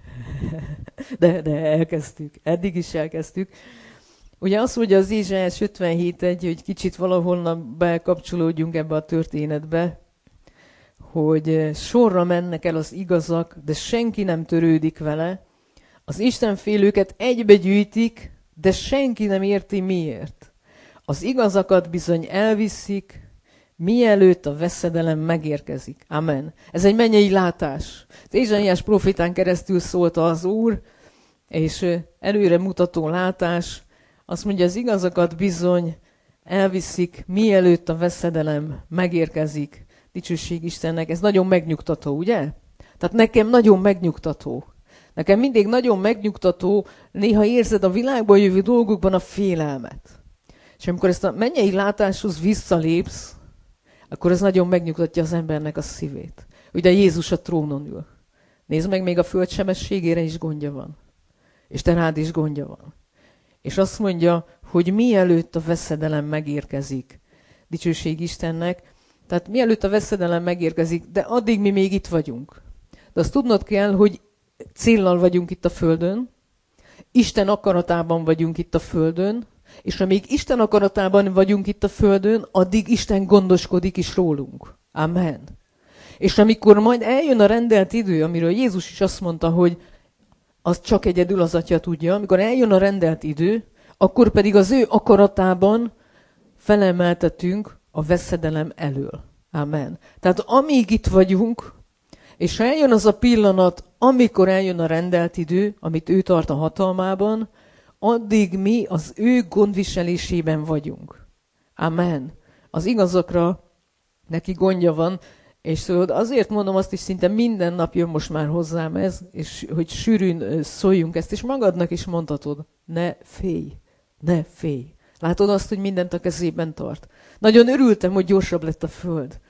De elkezdtük, eddig is elkezdtük. Ugye azt mondja az Ézsaiás 57:1, hogy kicsit valahol bekapcsolódjunk ebbe a történetbe, hogy sorra mennek el az igazak, de senki nem törődik vele. Az istenfélőket egybegyűjtik, de senki nem érti miért. Az igazakat bizony elviszik, mielőtt a veszedelem megérkezik. Amen. Ez egy mennyei látás. Az Ézsaiás profétán keresztül szólta az Úr, és előre mutató látás. Azt mondja, az igazakat bizony elviszik, mielőtt a veszedelem megérkezik. Dicsőség Istennek. Ez nagyon megnyugtató, ugye? Tehát nekem nagyon megnyugtató. Nekem mindig nagyon megnyugtató, néha érzed a világban jövő dolgokban a félelmet. És amikor ezt a mennyei látáshoz visszalépsz, akkor ez nagyon megnyugtatja az embernek a szívét. Ugye Jézus a trónon ül. Nézd meg, még a föld sebességére is gondja van. És te rád is gondja van. És azt mondja, hogy mielőtt a veszedelem megérkezik. Dicsőség Istennek. Tehát mielőtt a veszedelem megérkezik, de addig mi még itt vagyunk. De azt tudnod kell, hogy céllal vagyunk itt a földön, Isten akaratában vagyunk itt a földön, és amíg Isten akaratában vagyunk itt a földön, addig Isten gondoskodik is rólunk. Amen. És amikor majd eljön a rendelt idő, amiről Jézus is azt mondta, hogy az csak egyedül az Atya tudja, amikor eljön a rendelt idő, akkor pedig az ő akaratában felemeltetünk a veszedelem elől. Amen. Tehát amíg itt vagyunk, és eljön az a pillanat, amikor eljön a rendelt idő, amit ő tart a hatalmában, addig mi az ő gondviselésében vagyunk. Amen. Az igazakra neki gondja van, és szóval azért mondom azt is, szinte minden nap jön most már hozzám ez, és hogy sűrűn szóljunk ezt, és magadnak is mondhatod, ne félj, ne félj. Látod azt, hogy mindent a kezében tart. Nagyon örültem, hogy gyorsabb lett a föld.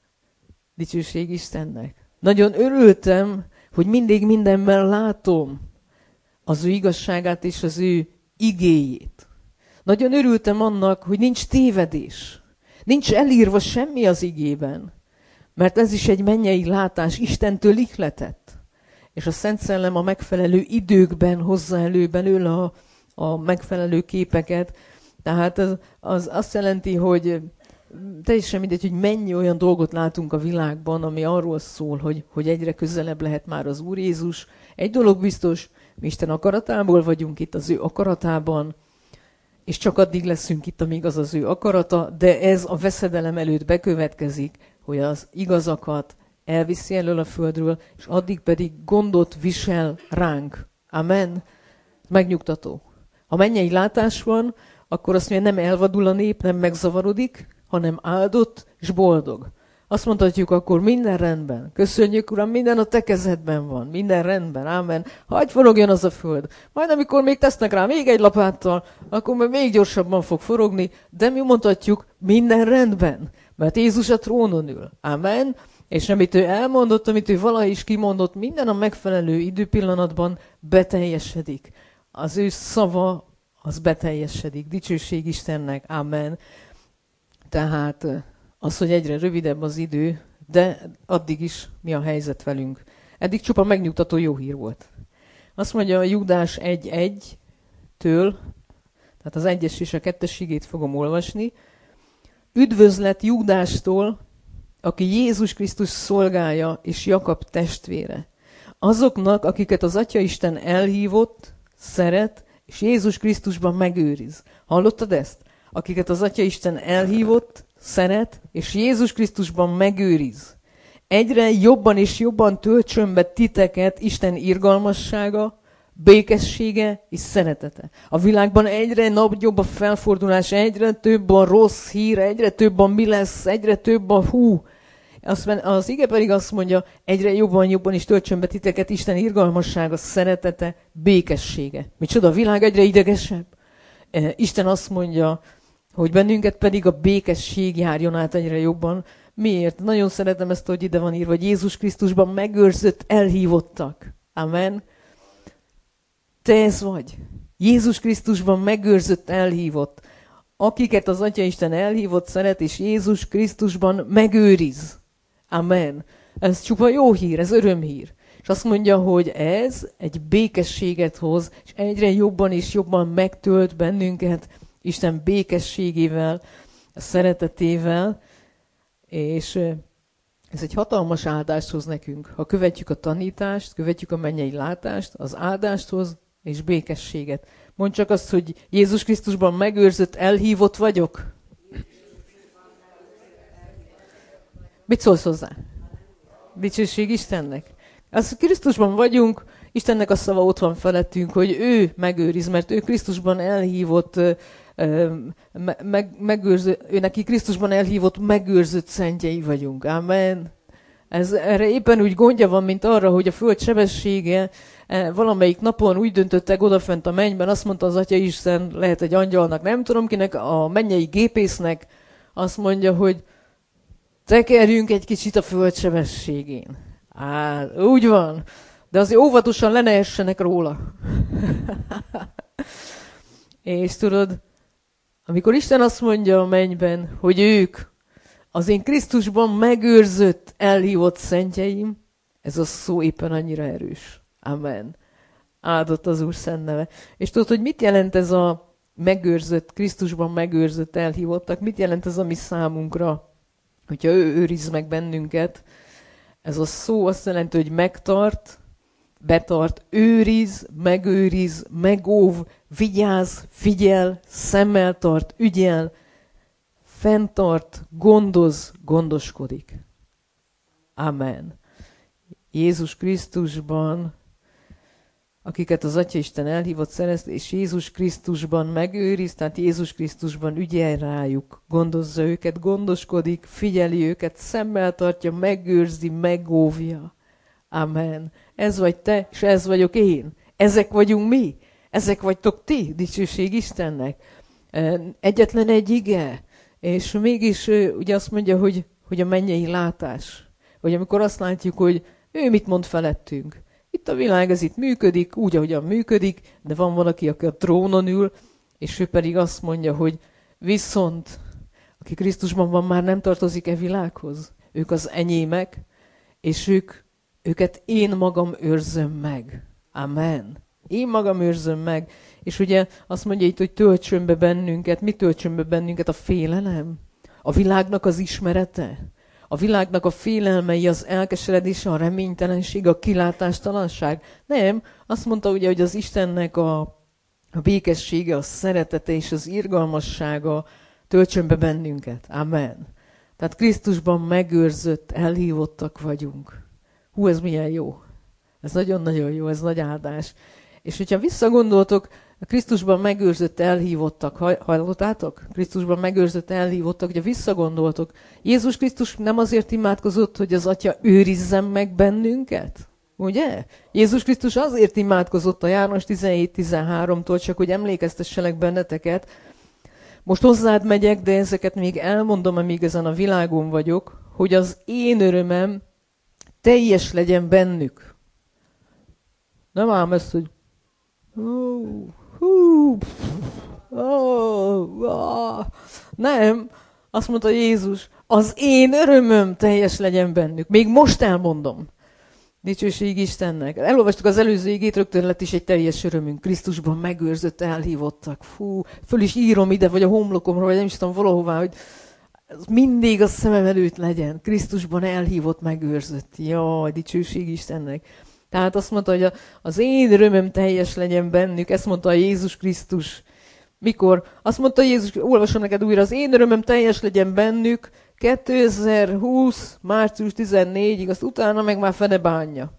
Dicsőség Istennek. Nagyon örültem, hogy mindig mindenben látom az ő igazságát és az ő igéjét. Nagyon örültem annak, hogy nincs tévedés. Nincs elírva semmi az igében. Mert ez is egy mennyei látás, Istentől ihletett. És a Szent Szellem a megfelelő időkben hozza elő belőle a megfelelő képeket. Tehát az azt jelenti, hogy teljesen mindegy, hogy mennyi olyan dolgot látunk a világban, ami arról szól, hogy egyre közelebb lehet már az Úr Jézus. Egy dolog biztos, mi Isten akaratából vagyunk itt, az ő akaratában, és csak addig leszünk itt, amíg az ő akarata, de ez a veszedelem előtt bekövetkezik, hogy az igazakat elviszi elől a földről, és addig pedig gondot visel ránk. Amen. Megnyugtató. Ha mennyei látás van, akkor azt mondja, nem elvadul a nép, nem megzavarodik, hanem áldott és boldog. Azt mondhatjuk, akkor minden rendben. Köszönjük, Uram, minden a te kezedben van. Minden rendben. Ámen. Hagyj forogjon az a föld. Majd amikor még tesznek rá még egy lapáttal, akkor még gyorsabban fog forogni, de mi mondhatjuk, minden rendben. Mert Jézus a trónon ül. Ámen. És amit ő elmondott, amit ő valahogy is kimondott, minden a megfelelő időpillanatban beteljesedik. Az ő szava, az beteljesedik. Dicsőség Istennek. Ámen. Tehát az, hogy egyre rövidebb az idő, de addig is mi a helyzet velünk. Eddig csupa megnyugtató jó hír volt. Azt mondja a Júdás 1:1-től, tehát az 1-es és a 2-es igét fogom olvasni. Üdvözlet Júdástól, aki Jézus Krisztus szolgája és Jakab testvére. Azoknak, akiket az Atyaisten elhívott, szeret, és Jézus Krisztusban megőriz. Hallottad ezt? Akiket az Atyaisten elhívott, szeret, és Jézus Krisztusban megőriz. Egyre jobban és jobban töltsön be titeket Isten irgalmassága, békessége és szeretete. A világban egyre nagyobb a felfordulás, egyre több a rossz hír, egyre több a mi lesz, egyre több a hú. Az ige pedig azt mondja, egyre jobban is töltsön be titeket Isten irgalmassága, szeretete, békessége. Micsoda, a világ egyre idegesebb. Isten azt mondja, hogy bennünket pedig a békesség járjon át egyre jobban. Miért? Nagyon szeretem ezt, hogy ide van írva, hogy Jézus Krisztusban megőrzött, elhívottak. Amen. Te ez vagy. Jézus Krisztusban megőrzött, elhívott. Akiket az Atyaisten elhívott, szeret, és Jézus Krisztusban megőriz. Amen. Ez csupa jó hír, ez örömhír. És azt mondja, hogy ez egy békességet hoz, és egyre jobban és jobban megtölt bennünket Isten békességével, a szeretetével, és ez egy hatalmas áldást hoz nekünk. Ha követjük a tanítást, követjük a mennyei látást, az áldást hoz és békességet. Mondd csak azt, hogy Jézus Krisztusban megőrzött, elhívott vagyok. Mit szólsz hozzá? Dicsőség Istennek. Az Krisztusban vagyunk, Istennek a szava ott van felettünk, hogy ő megőriz, mert ő Krisztusban elhívott, ő neki Krisztusban elhívott, megőrzött szentjei vagyunk. Amen. Erre éppen úgy gondja van, mint arra, hogy a föld sebessége valamelyik napon úgy döntöttek odafent a mennyben, azt mondta az Atyaisten, lehet egy angyalnak, nem tudom kinek, a mennyei gépésznek, azt mondja, hogy tekerjünk egy kicsit a föld sebességén. Úgy van. De azért óvatosan le ne essenek róla. És tudod, amikor Isten azt mondja a mennyben, hogy ők az én Krisztusban megőrzött, elhívott szentjeim, ez a szó éppen annyira erős. Amen. Áldott az Úr szent neve. És tudod, hogy mit jelent ez a megőrzött, Krisztusban megőrzött, elhívottak? Mit jelent ez a mi számunkra, hogyha ő őriz meg bennünket? Ez a szó azt jelenti, hogy megtart, betart, őriz, megóv, vigyáz, figyel, szemmel tart, ügyel, fenntart, gondoz, gondoskodik. Amen. Jézus Krisztusban, akiket az Atyaisten elhívott, szeret, és Jézus Krisztusban megőriz, tehát Jézus Krisztusban ügyel rájuk, gondozza őket, gondoskodik, figyeli őket, szemmel tartja, megőrzi, megóvja. Amen. Ez vagy te, és ez vagyok én. Ezek vagyunk mi. Ezek vagytok ti, dicsőség Istennek. Egyetlen egy ige. És mégis ugye azt mondja, hogy a mennyei látás. Hogy amikor azt látjuk, hogy ő mit mond felettünk. Itt a világ, ez itt működik, úgy, ahogyan működik, de van valaki, aki a trónon ül, és ő pedig azt mondja, hogy viszont, aki Krisztusban van, már nem tartozik e világhoz. Ők az enyémek, és őket én magam őrzöm meg. Amen. Én magam őrzöm meg. És ugye azt mondja itt, hogy töltsön be bennünket. Mi töltsön be bennünket? A félelem? A világnak az ismerete? A világnak a félelmei, az elkeseredése, a reménytelenség, a kilátástalanság? Nem. Azt mondta ugye, hogy az Istennek a békessége, a szeretete és az irgalmassága töltsön be bennünket. Amen. Tehát Krisztusban megőrzött, elhívottak vagyunk. Hú, ez milyen jó. Ez nagyon-nagyon jó, ez nagy áldás. És hogyha visszagondoltok, a Krisztusban megőrzött, elhívottak, hallottátok? Krisztusban megőrzött, elhívottak, ugye visszagondoltok. Jézus Krisztus nem azért imádkozott, hogy az Atya őrizzen meg bennünket? Ugye? Jézus Krisztus azért imádkozott a János 17-13-tól, csak hogy emlékeztesselek benneteket. Most hozzád megyek, de ezeket még elmondom, amíg ezen a világon vagyok, hogy az én örömem teljes legyen bennük. Nem ám ezt, hogy nem, azt mondta Jézus, az én örömöm teljes legyen bennük. Még most elmondom. Dicsőség Istennek. Elolvastuk az előző igét, rögtön lett is egy teljes örömünk. Krisztusban megőrzött, elhívottak. Föl is írom ide, vagy a homlokomra, vagy nem is tudom valahová, hogy ez mindig a szemem előtt legyen. Krisztusban elhívott, megőrzött. Jaj, dicsőség Istennek. Tehát azt mondta, hogy az én örömöm teljes legyen bennük. Ezt mondta Jézus Krisztus. Mikor? Azt mondta Jézus, olvasom neked újra, az én örömöm teljes legyen bennük 2020. március 14-ig, azt utána meg már fene bánja.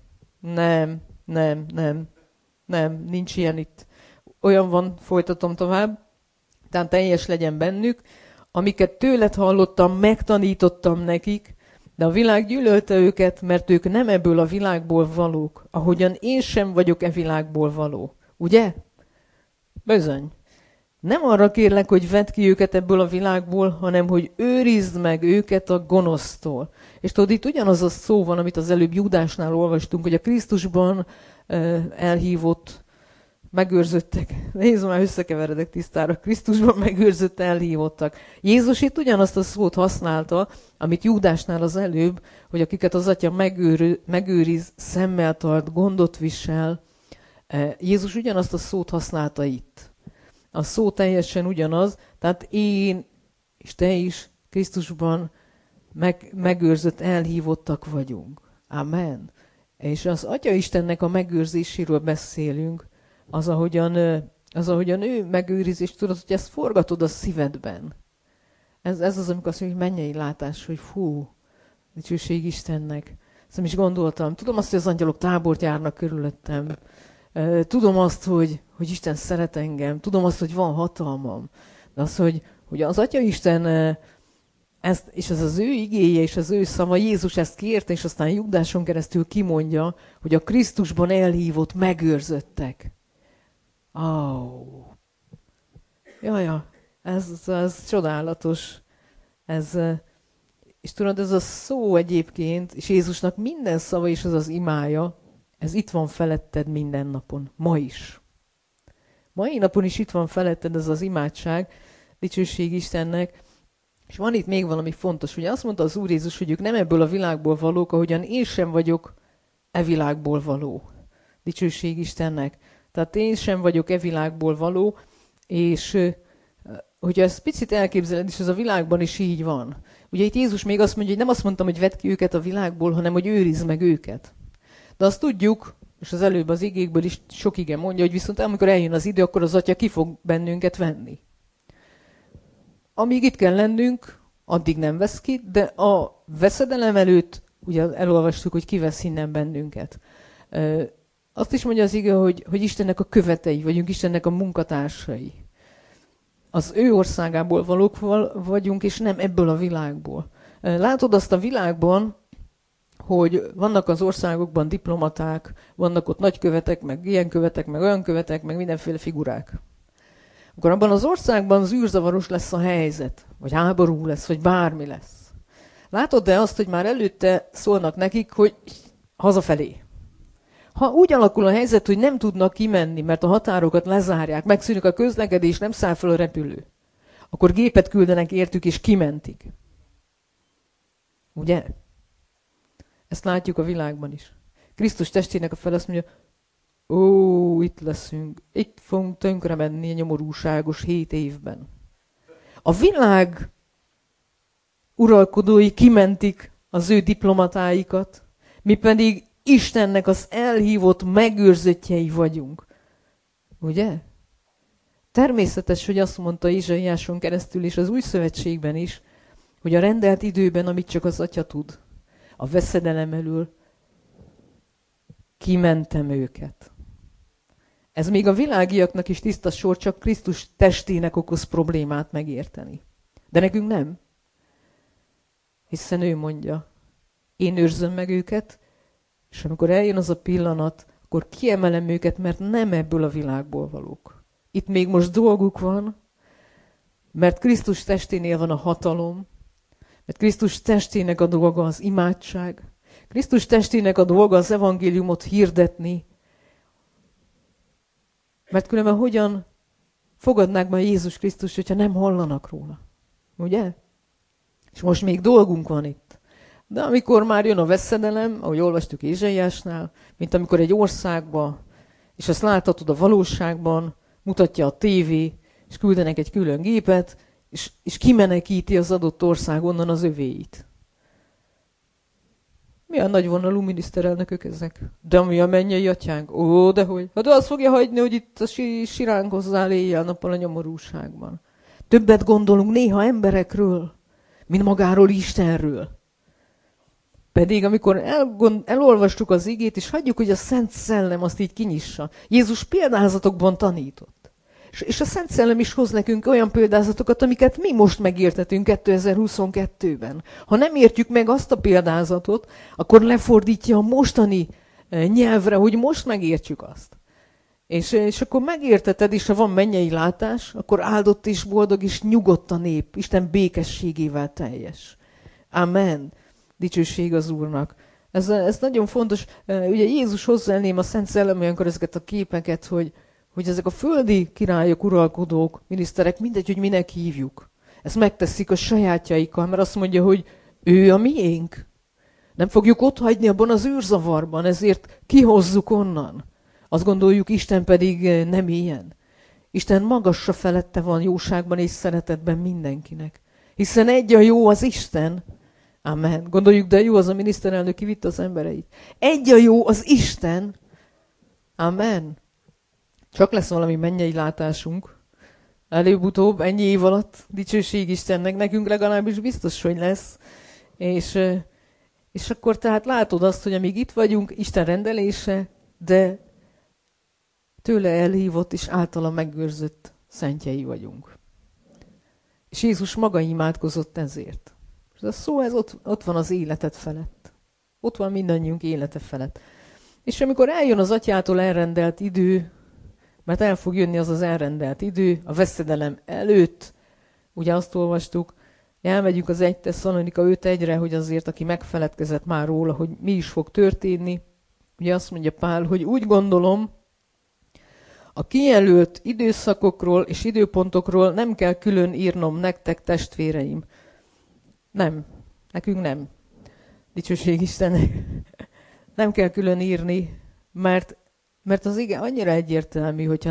Nem, nincs ilyen itt. Olyan van, folytatom tovább. Tehát teljes legyen bennük, amiket tőled hallottam, megtanítottam nekik, de a világ gyűlölte őket, mert ők nem ebből a világból valók, ahogyan én sem vagyok e világból való. Ugye? Bizony. Nem arra kérlek, hogy vedd ki őket ebből a világból, hanem hogy őrizd meg őket a gonosztól. És tudod, itt ugyanaz a szó van, amit az előbb Júdásnál olvastunk, hogy a Krisztusban elhívott, megőrzöttek. Nézd, már összekeveredek tisztára. Krisztusban megőrzött, elhívottak. Jézus itt ugyanazt a szót használta, amit Júdásnál az előbb, hogy akiket az Atya megőriz, szemmel tart, gondot visel. Jézus ugyanazt a szót használta itt. A szó teljesen ugyanaz, tehát én és te is Krisztusban megőrzött, elhívottak vagyunk. Amen. És az Atya Istennek a megőrzéséről beszélünk, az, ahogyan ő megőriz, és tudod, hogy ezt forgatod a szívedben. Ez az, amikor azt mondja, hogy mennyei látás, hogy fú, dicsőség Istennek. Ezt nem is gondoltam. Tudom azt, hogy az angyalok tábort járnak körülöttem. Tudom azt, hogy Isten szeret engem. Tudom azt, hogy van hatalmam. De az, hogy az Atya Isten ezt, és ez az ő igéje, és az ő szava, Jézus ezt kérte, és aztán Júdáson keresztül kimondja, hogy a Krisztusban elhívott, megőrzöttek. Jaja, ez csodálatos. És tudod, ez a szó egyébként, és Jézusnak minden szava és az az imája, ez itt van feletted minden napon, ma is. Mai napon is itt van feletted ez az imádság, dicsőség Istennek. És van itt még valami fontos, hogy azt mondta az Úr Jézus, hogy ők nem ebből a világból valók, ahogyan én sem vagyok e világból való. Dicsőség Istennek. Tehát én sem vagyok e világból való, és hogyha ezt picit elképzeled, és ez a világban is így van. Ugye itt Jézus még azt mondja, hogy nem azt mondtam, hogy vedd ki őket a világból, hanem hogy őrizd meg őket. De azt tudjuk, és az előbb az igékből is sok ige mondja, hogy viszont amikor eljön az idő, akkor az Atya ki fog bennünket venni. Amíg itt kell lennünk, addig nem vesz ki, de a veszedelem előtt, ugye elolvastuk, hogy kivesz innen bennünket. Azt is mondja az ige, hogy Istennek a követei vagyunk, Istennek a munkatársai. Az ő országából valók vagyunk, és nem ebből a világból. Látod azt a világban, hogy vannak az országokban diplomaták, vannak ott nagykövetek, meg ilyen követek, meg olyan követek, meg mindenféle figurák. Akkor abban az országban zűrzavaros lesz a helyzet, vagy háború lesz, vagy bármi lesz. Látod-e azt, hogy már előtte szólnak nekik, hogy hazafelé? Ha úgy alakul a helyzet, hogy nem tudnak kimenni, mert a határokat lezárják, megszűnik a közlekedés, nem száll fel a repülő, akkor gépet küldenek értük, és kimentik. Ugye? Ezt látjuk a világban is. Krisztus testének a fel azt mondja, itt leszünk, itt fogunk tönkre menni a nyomorúságos 7 évben. A világ uralkodói kimentik az ő diplomatáikat, mi pedig Istennek az elhívott megőrzöttjei vagyunk. Ugye? Természetes, hogy azt mondta Izsaiáson keresztül, és az Új Szövetségben is, hogy a rendelt időben, amit csak az Atya tud, a veszedelem elől kimentem őket. Ez még a világiaknak is tiszta sor, csak Krisztus testének okoz problémát megérteni. De nekünk nem. Hiszen ő mondja, én őrzöm meg őket, és amikor eljön az a pillanat, akkor kiemelem őket, mert nem ebből a világból valók. Itt még most dolguk van, mert Krisztus testénél van a hatalom, mert Krisztus testének a dolga az imádság, Krisztus testének a dolga az evangéliumot hirdetni, mert különben hogyan fogadnák majd Jézus Krisztus, hogyha nem hallanak róla? Ugye? És most még dolgunk van itt. De amikor már jön a veszedelem, ahogy olvastuk Ézsaiásnál, mint amikor egy országba, és ezt láthatod a valóságban, mutatja a tévé, és küldenek egy külön gépet, és kimenekíti az adott ország onnan az övéit. Milyen nagyvonalú miniszterelnökök ezek? De mi a mennyei atyánk? Ó, dehogy. Hát azt fogja hagyni, hogy itt siránkozzál éjjel-nappal a nyomorúságban. Többet gondolunk néha emberekről, mint magáról Istenről. Pedig amikor elolvastuk az igét, és hagyjuk, hogy a Szent Szellem azt így kinyissa. Jézus példázatokban tanított. És a Szent Szellem is hoz nekünk olyan példázatokat, amiket mi most megértetünk 2022-ben. Ha nem értjük meg azt a példázatot, akkor lefordítja a mostani nyelvre, hogy most megértjük azt. És akkor megérteted, és ha van mennyei látás, akkor áldott és boldog és nyugodt a nép, Isten békességével teljes. Amen. Dicsőség az Úrnak. Ez nagyon fontos. Ugye Jézus hozzáelném a Szent Szellem olyankor ezeket a képeket, hogy ezek a földi királyok, uralkodók, miniszterek, mindegy, hogy minek hívjuk. Ezt megteszik a sajátjaikkal, mert azt mondja, hogy ő a miénk. Nem fogjuk otthagyni abban az űrzavarban, ezért kihozzuk onnan. Azt gondoljuk, Isten pedig nem ilyen. Isten magasra felette van jóságban és szeretetben mindenkinek. Hiszen egy a jó az Isten. Amen. Gondoljuk, de jó az a miniszterelnök, kivitte az embereit. Egy a jó az Isten. Amen. Csak lesz valami mennyei látásunk. Előbb-utóbb, ennyi év alatt, dicsőség Istennek, nekünk legalábbis biztos, hogy lesz. És akkor tehát látod azt, hogy amíg itt vagyunk, Isten rendelése, de tőle elhívott és általa megőrzött szentjei vagyunk. És Jézus maga imádkozott ezért. És a szó ez ott van az életed felett. Ott van mindannyiunk élete felett. És amikor eljön az atyától elrendelt idő, mert el fog jönni az elrendelt idő, a veszedelem előtt, ugye azt olvastuk, elmegyünk az 1 Tesszalonika 5:1-re, hogy azért, aki megfeledkezett már róla, hogy mi is fog történni. Ugye azt mondja Pál, hogy úgy gondolom, a kijelölt időszakokról és időpontokról nem kell külön írnom nektek, testvéreim. Nem, nekünk nem. Dicsőség Istennek. Nem kell külön írni, mert az ige annyira egyértelmű, hogyha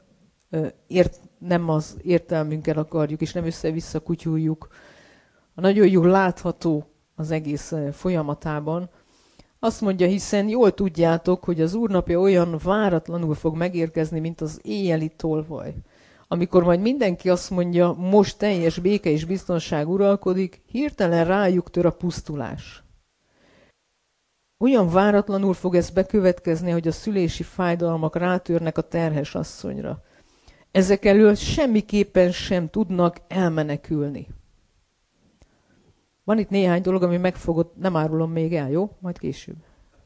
nem az értelmünkkel akarjuk, és nem össze-vissza kutyuljuk. A nagyon jól látható az egész folyamatában. Azt mondja, hiszen jól tudjátok, hogy az Úr napja olyan váratlanul fog megérkezni, mint az éjjeli tolvaj. Amikor majd mindenki azt mondja, most teljes béke és biztonság uralkodik, hirtelen rájuk tör a pusztulás. Olyan váratlanul fog ez bekövetkezni, hogy a szülési fájdalmak rátörnek a terhes asszonyra. Ezek elől semmiképpen sem tudnak elmenekülni. Van itt néhány dolog, ami megfogott, nem árulom még el, jó? Majd később.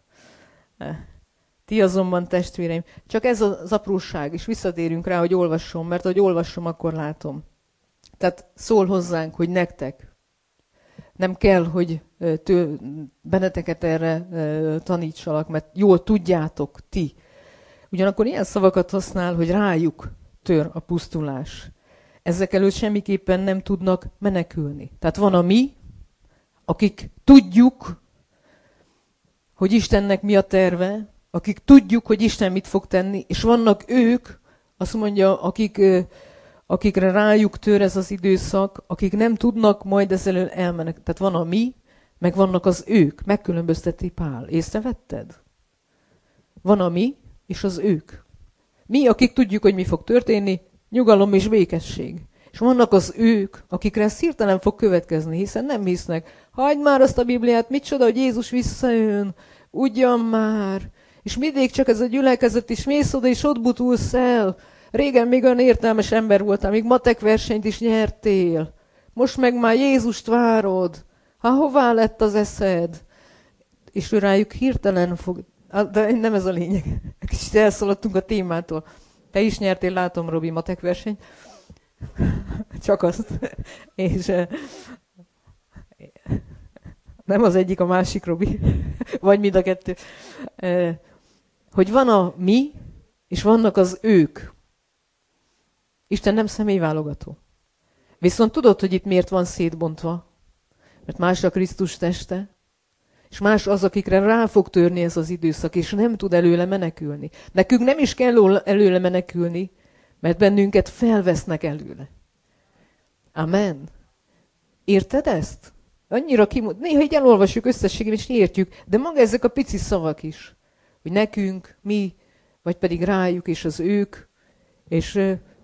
Ti azonban, testvéreim, csak ez az apróság, és visszatérünk rá, hogy olvassom, mert ahogy olvassom, akkor látom. Tehát szól hozzánk, hogy nektek nem kell, hogy benneteket erre tanítsalak, mert jól tudjátok ti. Ugyanakkor ilyen szavakat használ, hogy rájuk tör a pusztulás. Ezek előtt semmiképpen nem tudnak menekülni. Tehát van a mi, akik tudjuk, hogy Istennek mi a terve, akik tudjuk, hogy Isten mit fog tenni, és vannak ők, azt mondja, akikre rájuk tör ez az időszak, akik nem tudnak majd ezzel elmenekülni. Tehát van a mi, meg vannak az ők, megkülönbözteti Pál. Észrevetted? Van a mi, és az ők. Mi, akik tudjuk, hogy mi fog történni, nyugalom és békesség. És vannak az ők, akikre ez hirtelen fog következni, hiszen nem hisznek. Hagyd már azt a Bibliát, micsoda, hogy Jézus visszajön, ugyan már. És mindig csak ez a gyülekezet is, mész oda, és ott butulsz el. Régen még olyan értelmes ember voltál, még matek versenyt is nyertél. Most meg már Jézust várod. Hová lett az eszed? És ő rájuk hirtelen fog... De nem ez a lényeg. Kicsit elszaladtunk a témától. Te is nyertél, látom, Robi, matek versenyt. Csak azt. És nem az egyik, a másik, Robi. Vagy mind a kettő. Hogy van a mi, és vannak az ők. Isten nem személyválogató. Viszont tudod, hogy itt miért van szétbontva? Mert más a Krisztus teste, és más az, akikre rá fog törni ez az időszak, és nem tud előle menekülni. Nekünk nem is kell előle menekülni, mert bennünket felvesznek előle. Amen. Érted ezt? Annyira néha így elolvassuk összességében, és értjük, de maga ezek a pici szavak is, hogy nekünk, mi, vagy pedig rájuk, és az ők, és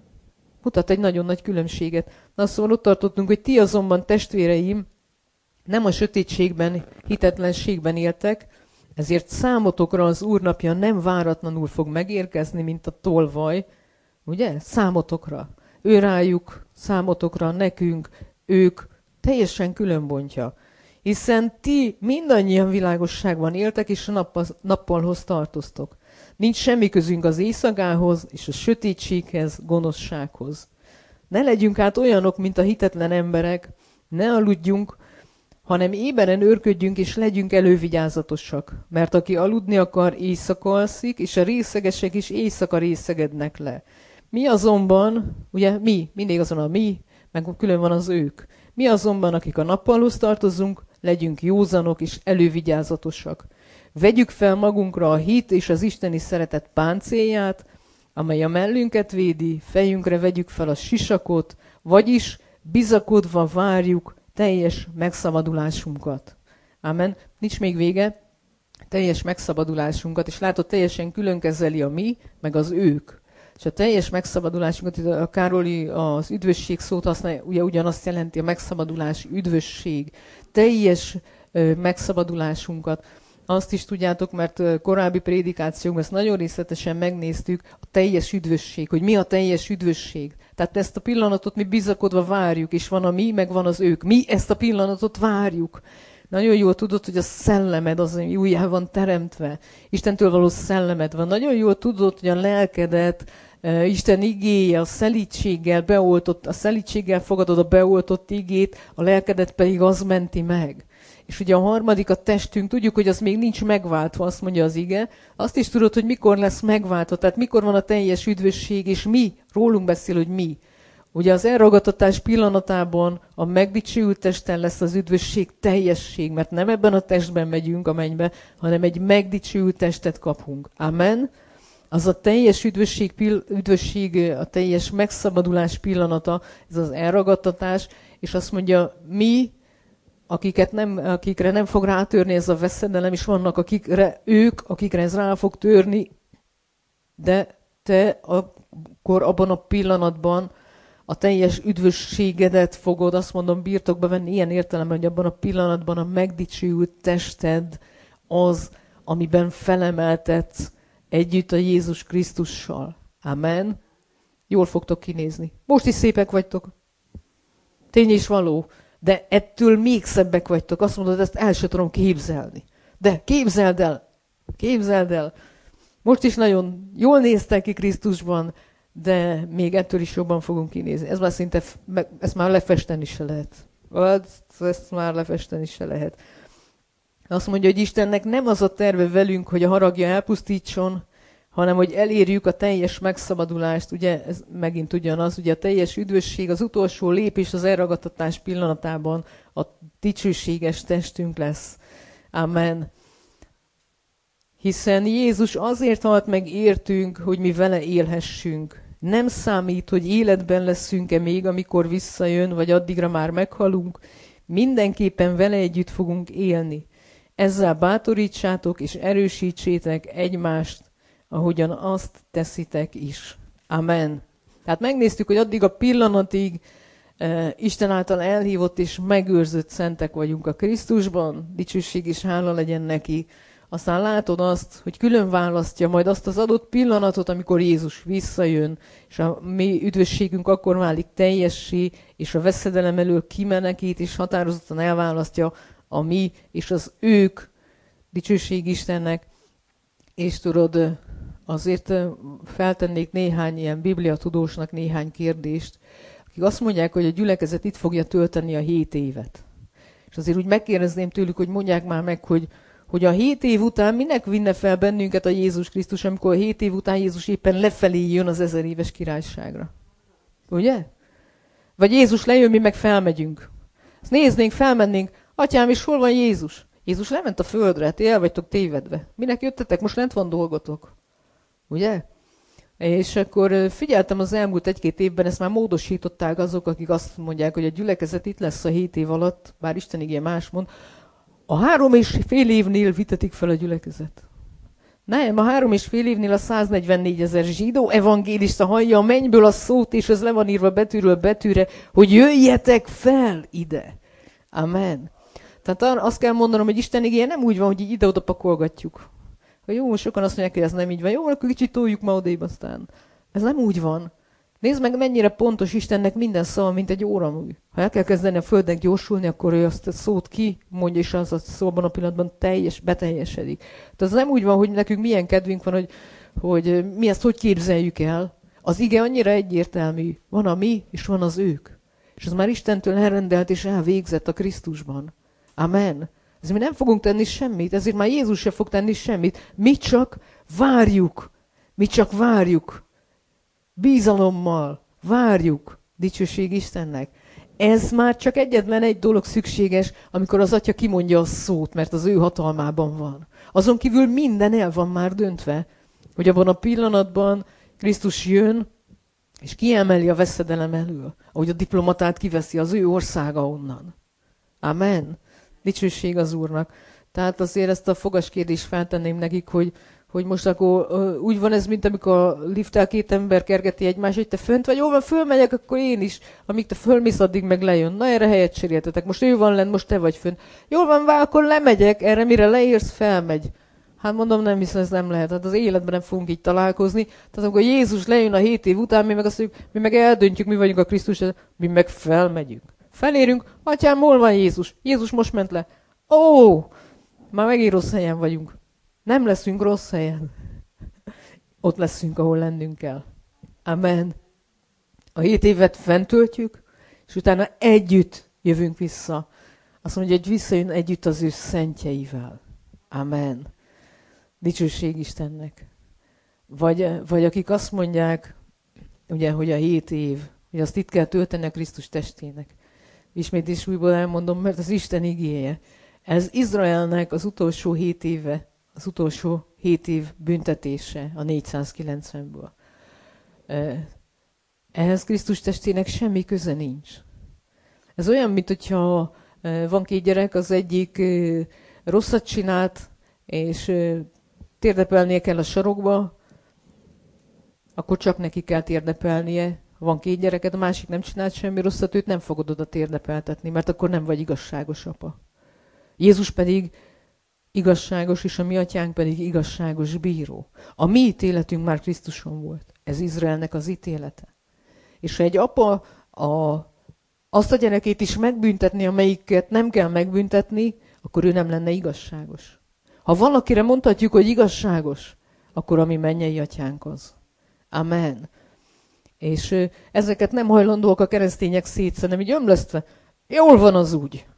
mutat egy nagyon nagy különbséget. Na szóval ott tartottunk, hogy ti azonban, testvéreim, nem a sötétségben, hitetlenségben éltek, ezért számotokra az Úr napja nem váratlanul fog megérkezni, mint a tolvaj, ugye? Számotokra. Ő rájuk, számotokra, nekünk, ők teljesen különbontja. Hiszen ti mindannyian világosságban éltek, és a nappalhoz tartoztok. Nincs semmi közünk az éjszakához, és a sötétséghez, gonoszsághoz. Ne legyünk hát olyanok, mint a hitetlen emberek, ne aludjunk, hanem éberen őrködjünk, és legyünk elővigyázatosak. Mert aki aludni akar, éjszaka alszik, és a részegesek is éjszaka részegednek le. Mi azonban, ugye mi, mindig azon a mi, meg külön van az ők. Mi azonban, akik a nappalhoz tartozunk, legyünk józanok és elővigyázatosak. Vegyük fel magunkra a hit és az isteni szeretet páncélját, amely a mellünket védi, fejünkre vegyük fel a sisakot, vagyis bizakodva várjuk teljes megszabadulásunkat. Ámen. Nincs még vége. Teljes megszabadulásunkat, és látod, teljesen külön kezeli a mi, meg az ők. És a teljes megszabadulásunkat, a Károli az üdvösség szót használja, ugye ugyanazt jelenti a megszabadulás, üdvösség, teljes megszabadulásunkat. Azt is tudjátok, mert korábbi prédikációkban ezt nagyon részletesen megnéztük, a teljes üdvösség, hogy mi a teljes üdvösség. Tehát ezt a pillanatot mi bizakodva várjuk, és van a mi, meg van az ők. Mi ezt a pillanatot várjuk. Nagyon jól tudod, hogy a szellemed az, ami újjá van teremtve. Istentől való szellemed van. Nagyon jól tudod, hogy a lelkedet Isten igéje a szelídséggel beoltott, a szelídséggel fogadod a beoltott igét, a lelkedet pedig az menti meg. És ugye a harmadik, a testünk, tudjuk, hogy az még nincs megváltva, azt mondja az ige. Azt is tudod, hogy mikor lesz megváltva, tehát mikor van a teljes üdvösség, és mi, rólunk beszél, hogy mi. Ugye az elragadtatás pillanatában a megdicsőült testen lesz az üdvösség teljesség, mert nem ebben a testben megyünk a mennybe, hanem egy megdicsőült testet kapunk. Amen. Az a teljes üdvösség, a teljes megszabadulás pillanata, ez az elragadtatás, és azt mondja, mi, akikre nem fog rátörni ez a veszedelem, és vannak akikre ez rá fog törni, de te akkor abban a pillanatban a teljes üdvösségedet fogod, azt mondom, birtokba venni ilyen értelemben, hogy abban a pillanatban a megdicsőült tested az, amiben felemeltetsz együtt a Jézus Krisztussal. Amen. Jól fogtok kinézni. Most is szépek vagytok. Tény és való. De ettől még szebbek vagytok. Azt mondod, ezt el sem tudom képzelni. De képzeld el. Képzeld el. Most is nagyon jól néztek ki Krisztusban, de még ettől is jobban fogunk kinézni. Ez már szinte, ezt már lefesteni se lehet. Ezt már lefesteni se lehet. Azt mondja, hogy Istennek nem az a terve velünk, hogy a haragja elpusztítson, hanem hogy elérjük a teljes megszabadulást. Ugye ez megint ugyanaz, ugye a teljes üdvösség, az utolsó lépés az elragadtatás pillanatában a dicsőséges testünk lesz. Amen. Hiszen Jézus azért halt meg értünk, hogy mi vele élhessünk. Nem számít, hogy életben leszünk-e még, amikor visszajön, vagy addigra már meghalunk. Mindenképpen vele együtt fogunk élni. Ezzel bátorítsátok és erősítsétek egymást, ahogyan azt teszitek is. Amen. Tehát megnéztük, hogy addig a pillanatig Isten által elhívott és megőrzött szentek vagyunk a Krisztusban. Dicsőség és hála legyen neki. Aztán látod azt, hogy külön választja majd azt az adott pillanatot, amikor Jézus visszajön, és a mi üdvösségünk akkor válik teljessé, és a veszedelem elől kimenekít, és határozottan elválasztja a mi és az ők, dicsőség Istennek. És tudod, azért feltennék néhány ilyen bibliatudósnak néhány kérdést, akik azt mondják, hogy a gyülekezet itt fogja tölteni a 7 évet. És azért úgy megkérdezném tőlük, hogy mondják már meg, hogy a 7 év után minek vinne fel bennünket a Jézus Krisztus, amikor a 7 év után Jézus éppen lefelé jön az 1000 éves királyságra. Ugye? Vagy Jézus lejön, mi meg felmegyünk. Ezt néznénk, felmennénk, atyám, és hol van Jézus? Jézus lement a földre, ti el vagytok tévedve. Minek jöttetek? Most lent van dolgotok. Ugye? És akkor figyeltem az elmúlt 1-2 évben, ezt már módosították azok, akik azt mondják, hogy a gyülekezet itt lesz a 7 év alatt, bár Isten igéje más mond, a 3,5 évnél vitetik fel a gyülekezet. Nem, a 3,5 évnél a 144 000 zsidó evangélista hallja a mennyből a szót, és ez le van írva betűről betűre, hogy jöjjetek fel ide. Amen. Tehát azt kell mondanom, hogy Isten igéje nem úgy van, hogy így ide-oda pakolgatjuk. Ha jó, sokan azt mondják, hogy ez nem így van. Jó, akkor kicsit toljuk ma odébb aztán. Ez nem úgy van. Nézd meg, mennyire pontos Istennek minden szava, mint egy óramű. Ha el kell kezdeni a földnek gyorsulni, akkor ő azt a szót kimondja, és az a szóban a pillanatban beteljesedik. Tehát ez nem úgy van, hogy nekünk milyen kedvünk van, hogy mi ezt hogy képzeljük el. Az ige annyira egyértelmű. Van a mi, és van az ők. És az már Istentől elrendelt és elvégzett a Krisztusban. Amen. Ezért mi nem fogunk tenni semmit, ezért már Jézus se fog tenni semmit. Mi csak várjuk. Mi csak várjuk. Bízalommal várjuk. Dicsőség Istennek. Ez már csak egyetlen egy dolog szükséges, amikor az Atya kimondja a szót, mert az ő hatalmában van. Azon kívül minden el van már döntve, hogy abban a pillanatban Krisztus jön, és kiemeli a veszedelem elől, ahogy a diplomatát kiveszi az ő országa onnan. Amen. Dicsőség az Úrnak. Tehát azért ezt a fogaskérdést feltenném nekik, hogy most akkor úgy van ez, mint amikor a lifttel 2 ember kergeti egymást, hogy te fönt vagy, jó van, fölmegyek, akkor én is. Amíg te fölmész, addig meg lejön. Na, erre helyet cseréltetek. Most ő van lent, most te vagy fönt. Jól van, akkor lemegyek, erre mire leérsz, felmegy. Hát mondom, nem hiszem, ez nem lehet. Hát az életben nem fogunk így találkozni. Tehát amikor Jézus lejön a 7 év után, mi meg azt mondjuk, mi meg eldöntjük, mi vagyunk a Krisztus, mi meg felmegyünk. Felérünk, atyám, hol van Jézus? Jézus most ment le. Ó, már megint rossz helyen vagyunk. Nem leszünk rossz helyen. Ott leszünk, ahol lennünk kell. Amen. A 7 évet fenntöltjük, és utána együtt jövünk vissza. Azt mondja, hogy visszajön együtt az ő szentjeivel. Amen. Dicsőség Istennek. Vagy akik azt mondják, ugye, hogy a 7 év, hogy azt itt kell tölteni a Krisztus testének. Ismét is újból elmondom, mert az Isten igéje. Ez Izraelnek az utolsó 7 éve, az utolsó 7 év büntetése a 490-ből. Ehhez Krisztus testének semmi köze nincs. Ez olyan, mint hogyha van 2 gyerek, az egyik rosszat csinált, és térdepelnie kell a sarokba, akkor csak neki kell térdepelnie. Ha van 2 gyereket, a másik nem csinált semmi rosszat, őt nem fogod oda térdepeltetni, mert akkor nem vagy igazságos apa. Jézus pedig igazságos, és a mi atyánk pedig igazságos bíró. A mi ítéletünk már Krisztuson volt. Ez Izraelnek az ítélete. És ha egy apa azt a gyerekét is megbüntetni, amelyiket nem kell megbüntetni, akkor ő nem lenne igazságos. Ha valakire mondhatjuk, hogy igazságos, akkor a mi mennyei atyánk az. Amen. És ezeket nem hajlandóak a keresztények szétszedni, így ömlesztve. Jól van az úgy.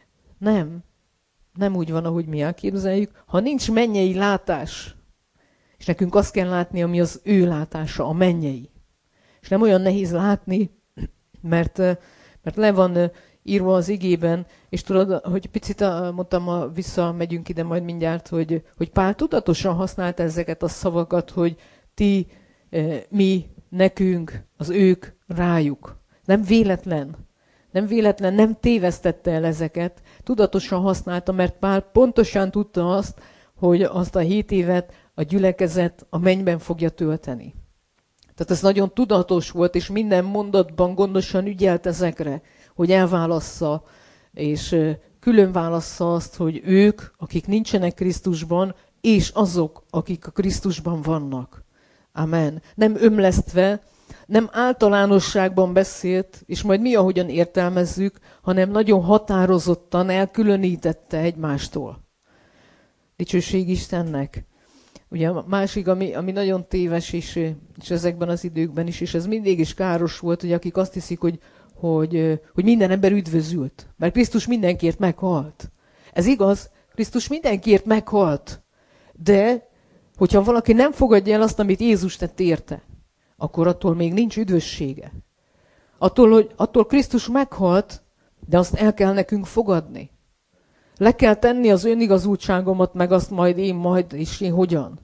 Nem úgy van, ahogy mi elképzeljük. Ha nincs mennyei látás, és nekünk azt kell látni, ami az ő látása, a mennyei. És nem olyan nehéz látni, mert le van írva az igében, és tudod, hogy picit mondtam, visszamegyünk ide majd mindjárt, hogy Pál tudatosan használta ezeket a szavakat, hogy ti, mi, nekünk, az ők, rájuk. Nem véletlen, nem tévesztette el ezeket, tudatosan használta, mert Pál pontosan tudta azt, hogy azt a 7 évet a gyülekezet a mennyben fogja tölteni. Tehát ez nagyon tudatos volt, és minden mondatban gondosan ügyelt ezekre, hogy elválassza, és külön válassza azt, hogy ők, akik nincsenek Krisztusban, és azok, akik a Krisztusban vannak. Amen. Nem ömlesztve, nem általánosságban beszélt, és majd mi ahogyan értelmezzük, hanem nagyon határozottan elkülönítette egymástól. Dicsőség Istennek. Ugye a másik, ami nagyon téves is, és ezekben az időkben is, és ez mindig is káros volt, hogy akik azt hiszik, hogy minden ember üdvözült. Mert Krisztus mindenkiért meghalt. Ez igaz, Krisztus mindenkiért meghalt. De, hogyha valaki nem fogadja el azt, amit Jézus tett érte, akkor attól még nincs üdvössége. Attól Krisztus meghalt, de azt el kell nekünk fogadni. Le kell tenni az önigazultságomat, meg azt majd én hogyan.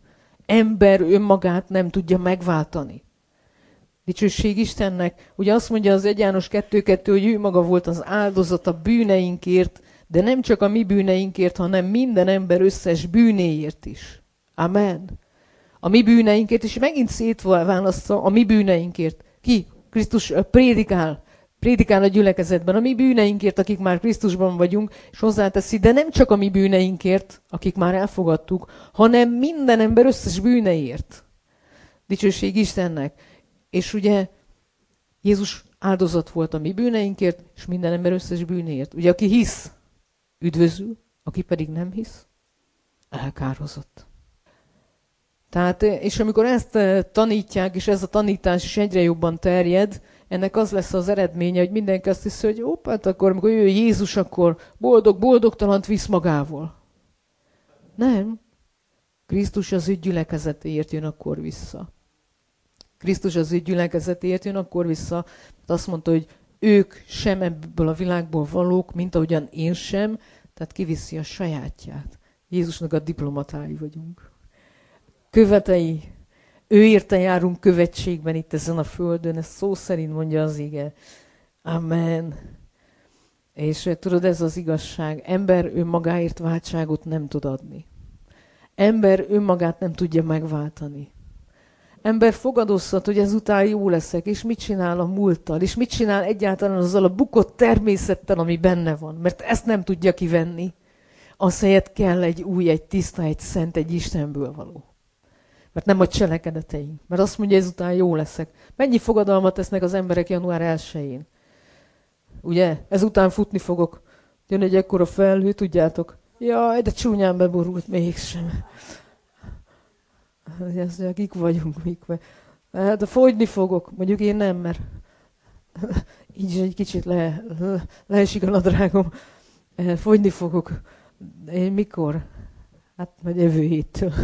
Ember önmagát nem tudja megváltani. Dicsőség Istennek. Ugye azt mondja az 1 János 2:2, hogy ő maga volt az áldozat a bűneinkért, de nem csak a mi bűneinkért, hanem minden ember összes bűnéért is. Amen. A mi bűneinkért, és megint szétválasztva a mi bűneinkért. Ki? Krisztus prédikál a gyülekezetben a mi bűneinkért, akik már Krisztusban vagyunk, és hozzáteszi, de nem csak a mi bűneinkért, akik már elfogadtuk, hanem minden ember összes bűneért. Dicsőség Istennek. És ugye Jézus áldozat volt a mi bűneinkért, és minden ember összes bűnéért. Ugye aki hisz, üdvözül, aki pedig nem hisz, elkározott. Tehát, és amikor ezt tanítják, és ez a tanítás is egyre jobban terjed, ennek az lesz az eredménye, hogy mindenki azt hiszi, hogy hát akkor, amikor ő Jézus, akkor boldogtalant visz magával. Nem. Krisztus az ő gyülekezetéért jön akkor vissza. Krisztus az ő gyülekezetéért jön akkor vissza. Azt mondta, hogy ők sem ebből a világból valók, mint ahogyan én sem, tehát kiviszi a sajátját. Jézusnak a diplomatái vagyunk. Követei. Ő érte járunk követségben itt ezen a földön, ez szó szerint mondja az ige. Amen. És tudod, ez az igazság. Ember önmagáért váltságot nem tud adni. Ember önmagát nem tudja megváltani. Ember fogadozhat, hogy ezután jó leszek, és mit csinál a múlttal, és mit csinál egyáltalán azzal a bukott természettel, ami benne van, mert ezt nem tudja kivenni. Az helyett kell egy új, egy tiszta, egy szent, egy Istenből való. Mert nem a cselekedeteink. Mert azt mondja, ezután jó leszek. Mennyi fogadalmat tesznek az emberek január 1-én? Ugye? Ezután futni fogok. Jön egy ekkora felhő, tudjátok. Jaj, de csúnyán beborult mégsem. Azt mondja, kik vagyunk, mik vagy. De fogyni fogok. Mondjuk én nem, mert így egy kicsit leesik a nadrágom. Fogyni fogok. Én mikor? Hát majd jövő héttől.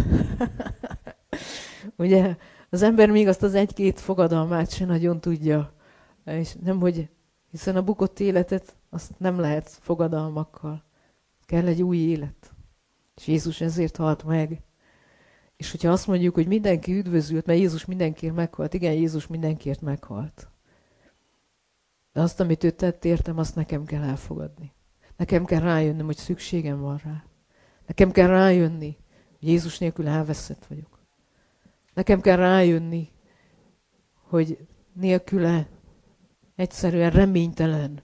Ugye, az ember még azt az 1-2 fogadalmát sem nagyon tudja. És nem, hogy hiszen a bukott életet azt nem lehet fogadalmakkal. Kell egy új élet. És Jézus ezért halt meg. És hogyha azt mondjuk, hogy mindenki üdvözült, mert Jézus mindenkiért meghalt. Igen, Jézus mindenkiért meghalt. De azt, amit ő tett, értem, azt nekem kell elfogadni. Nekem kell rájönnöm, hogy szükségem van rá. Nekem kell rájönni, hogy Jézus nélkül elveszett vagyok. Nekem kell rájönni, hogy nélküle egyszerűen reménytelen.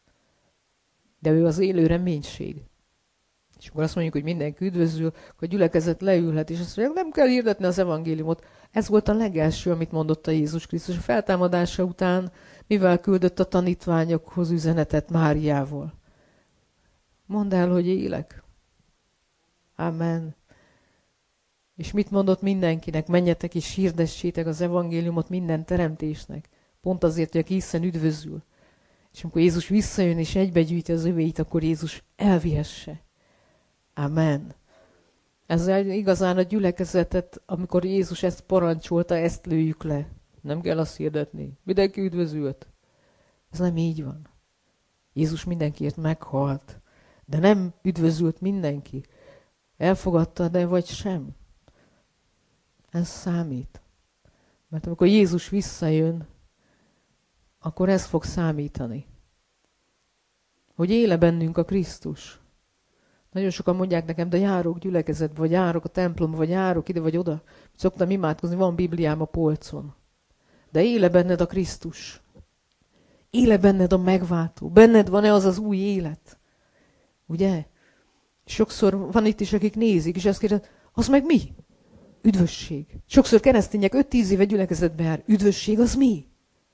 De ő az élő reménység. És akkor azt mondjuk, hogy mindenki üdvözül, hogy a gyülekezet leülhet, és azt mondja, nem kell hirdetni az evangéliumot. Ez volt a legelső, amit mondott a Jézus Krisztus. A feltámadása után, mivel küldött a tanítványokhoz üzenetet Máriával. Mondd el, hogy élek. Amen. És mit mondott mindenkinek? Menjetek és hirdessétek az evangéliumot minden teremtésnek. Pont azért, hogy aki hiszen üdvözül. És amikor Jézus visszajön és egybegyűjti az övéit, akkor Jézus elvihesse. Amen. Ezzel igazán a gyülekezetet, amikor Jézus ezt parancsolta, ezt lőjük le. Nem kell azt hirdetni. Mindenki üdvözült. Ez nem így van. Jézus mindenkiért meghalt. De nem üdvözült mindenki. Elfogadta, de vagy sem. Ez számít. Mert amikor Jézus visszajön, akkor ez fog számítani. Hogy éle bennünk a Krisztus. Nagyon sokan mondják nekem, de járok gyülekezetbe, vagy járok a templomba, vagy járok ide, vagy oda. Szoktam imádkozni, van Bibliám a polcon. De éle benned a Krisztus. Éle benned a megváltó. Benned van-e az az új élet? Ugye? Sokszor van itt is, akik nézik, és azt kérdezik, az meg mi? Üdvösség. Sokszor keresztények 5-10 éve gyülekezetbe jár. Üdvösség az mi?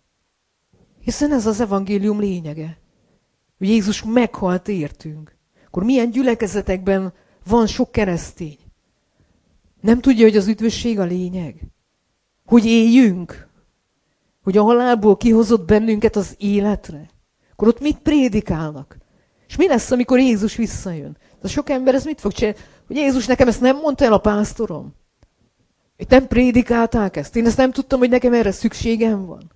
Hiszen ez az evangélium lényege. Hogy Jézus meghalt értünk. Akkor milyen gyülekezetekben van sok keresztény? Nem tudja, hogy az üdvösség a lényeg? Hogy éljünk? Hogy a halálból kihozott bennünket az életre? Akkor ott mit prédikálnak? És mi lesz, amikor Jézus visszajön? De sok ember ez mit fog csinálni? Hogy Jézus nekem ezt nem mondta el a pásztorom? Itt nem prédikálták ezt? Én ezt nem tudtam, hogy nekem erre szükségem van?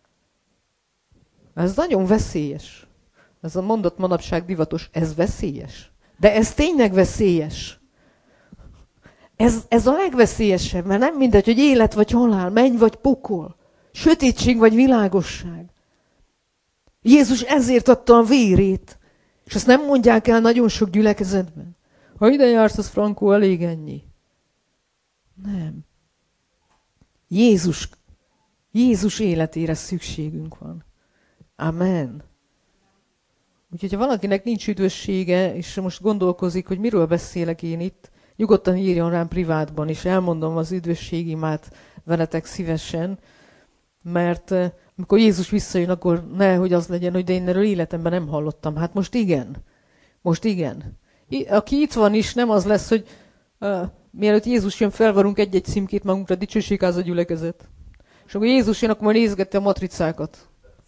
Ez nagyon veszélyes. Ez a mondat manapság divatos, ez veszélyes. De ez tényleg veszélyes. Ez a legveszélyesebb, mert nem mindegy, hogy élet vagy halál, menny vagy pokol, sötétség vagy világosság. Jézus ezért adta a vérét, és ezt nem mondják el nagyon sok gyülekezetben. Ha ide jársz, az frankó, elég ennyi. Nem. Jézus életére szükségünk van. Amen. Úgyhogy ha valakinek nincs üdvössége, és most gondolkozik, hogy miről beszélek én itt, nyugodtan írjon rám privátban, és elmondom az üdvösségimát veletek szívesen, mert amikor Jézus visszajön, akkor nehogy az legyen, hogy de én erről életemben nem hallottam. Hát most igen. Most igen. Aki itt van is, nem az lesz, hogy mielőtt Jézus jön, felvarunk egy-egy címkét magunkra, dicsőségháza gyülekezet. És akkor Jézus jön, akkor majd nézgeti a matricákat.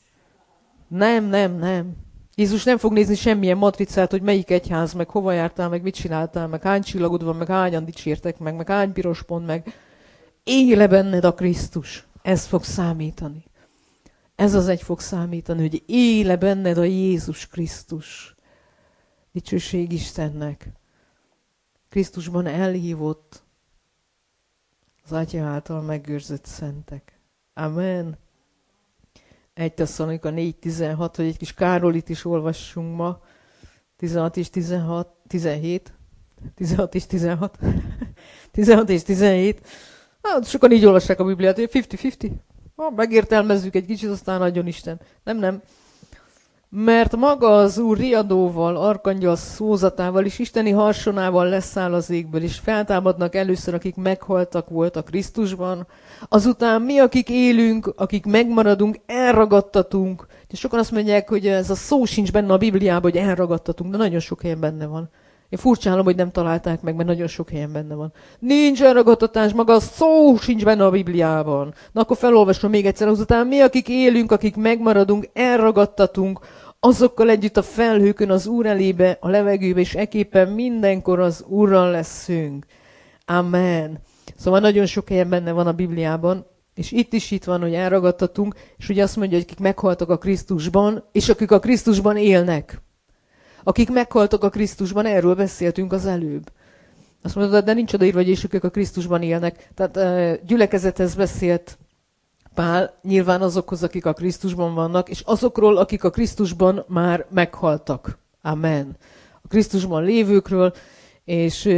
Nem. Jézus nem fog nézni semmilyen matricát, hogy melyik egyház, meg hova jártál, meg mit csináltál, meg hány csillagod van, meg hányan dicsértek meg hány piros pont, meg éle benned a Krisztus. Ez fog számítani. Ez az egy fog számítani, hogy éle benned a Jézus Krisztus. Dicsőség Istennek. Krisztusban elhívott az Atya által megőrzött szentek. Amen. 1 Tesszalonika 4:16, hogy egy kis Károlit is olvassunk ma. 16 és 16, 17. 16 és 16. 16 és 17. Hát sokan így olvassák a Bibliát, hogy 50-50. Megértelmezzük egy kicsit, aztán adjon Isten. Nem. Mert maga az Úr riadóval, arkangyal szózatával és isteni harsonával leszáll az égből, és feltámadnak először, akik meghaltak voltak Krisztusban. Azután mi, akik élünk, akik megmaradunk, elragadtatunk. Sokan azt mondják, hogy ez a szó sincs benne a Bibliában, hogy elragadtatunk, de nagyon sok helyen benne van. Én furcsálom, hogy nem találták meg, mert nagyon sok helyen benne van. Nincs elragadtatás, maga a szó sincs benne a Bibliában. Na akkor felolvasom még egyszer. Azután mi, akik élünk, akik megmaradunk, elragadtatunk, azokkal együtt a felhőkön az Úr elébe, a levegőbe, és eképpen mindenkor az Úrral leszünk. Amen. Szóval nagyon sok helyen benne van a Bibliában, és itt van, hogy elragadtatunk, és ugye azt mondja, hogy akik meghaltak a Krisztusban, és akik a Krisztusban élnek. Akik meghaltak a Krisztusban, erről beszéltünk az előbb. Azt mondod, de nincs odaírva, hogy és akik a Krisztusban élnek. Tehát gyülekezethez beszélt Pál, nyilván azokhoz, akik a Krisztusban vannak, és azokról, akik a Krisztusban már meghaltak. Amen. A Krisztusban lévőkről, és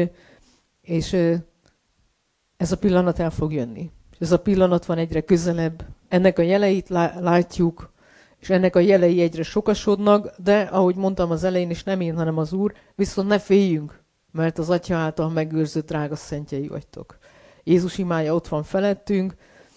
ez a pillanat el fog jönni. Ez a pillanat van egyre közelebb. Ennek a jeleit látjuk, és ennek a jelei egyre sokasodnak, de ahogy mondtam az elején, és nem én, hanem az Úr, viszont ne féljünk, mert az Atya által megőrzött drága szentjei vagytok. Jézus imája ott van felettünk,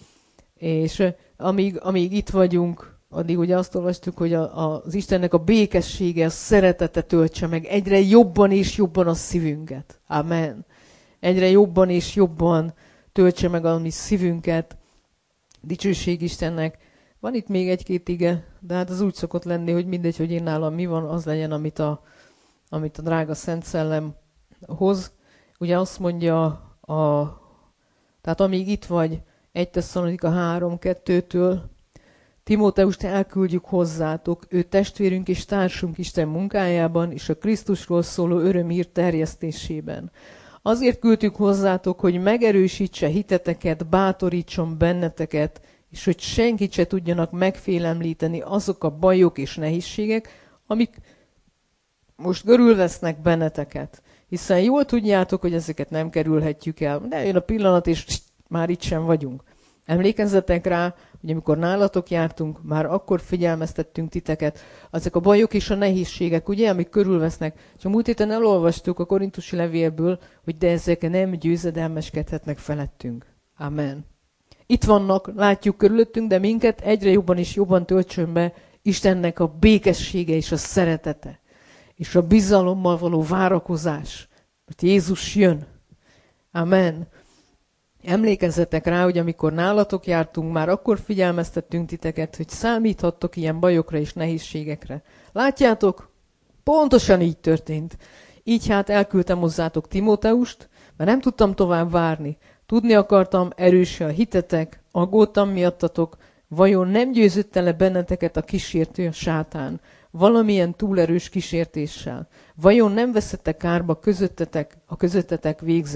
és amíg itt vagyunk, addig ugye azt olvastuk, hogy az Istennek a békessége, a szeretete töltse meg egyre jobban és jobban a szívünket. Amen. Egyre jobban és jobban töltse meg a mi szívünket. Dicsőség Istennek. Van itt még egy-két ige, de hát az úgy szokott lenni, hogy mindegy, hogy én nálam mi van, az legyen, amit a drága Szent Szellem hoz. Ugye azt mondja, tehát amíg itt vagy, 1 Tesszalonika 3:2-től, Timóteust elküldjük hozzátok, ő testvérünk és társunk Isten munkájában, és a Krisztusról szóló örömhír terjesztésében. Azért küldtük hozzátok, hogy megerősítse hiteteket, bátorítson benneteket, és hogy senkit se tudjanak megfélemlíteni azok a bajok és nehézségek, amik most körülvesznek benneteket. Hiszen jól tudjátok, hogy ezeket nem kerülhetjük el. De jön a pillanat, és már itt sem vagyunk. Emlékezzetek rá, hogy amikor nálatok jártunk, már akkor figyelmeztettünk titeket. Ezek a bajok és a nehézségek, ugye, amik körülvesznek. És a múlt héten elolvastuk a korintusi levélből, hogy de ezek nem győzedelmeskedhetnek felettünk. Amen. Itt vannak, látjuk körülöttünk, de minket egyre jobban és jobban töltsön be Istennek a békessége és a szeretete. És a bizalommal való várakozás. Mert Jézus jön. Amen. Emlékezzetek rá, hogy amikor nálatok jártunk, már akkor figyelmeztettünk titeket, hogy számíthattok ilyen bajokra és nehézségekre. Látjátok? Pontosan így történt. Így hát elküldtem hozzátok Timóteust, mert nem tudtam tovább várni. Tudni akartam, erőse a hitetek, aggódtam miattatok, vajon nem győzötte le benneteket a kísértő, a sátán, valamilyen túlerős kísértéssel? Vajon nem veszettek kárba a közöttetek végzett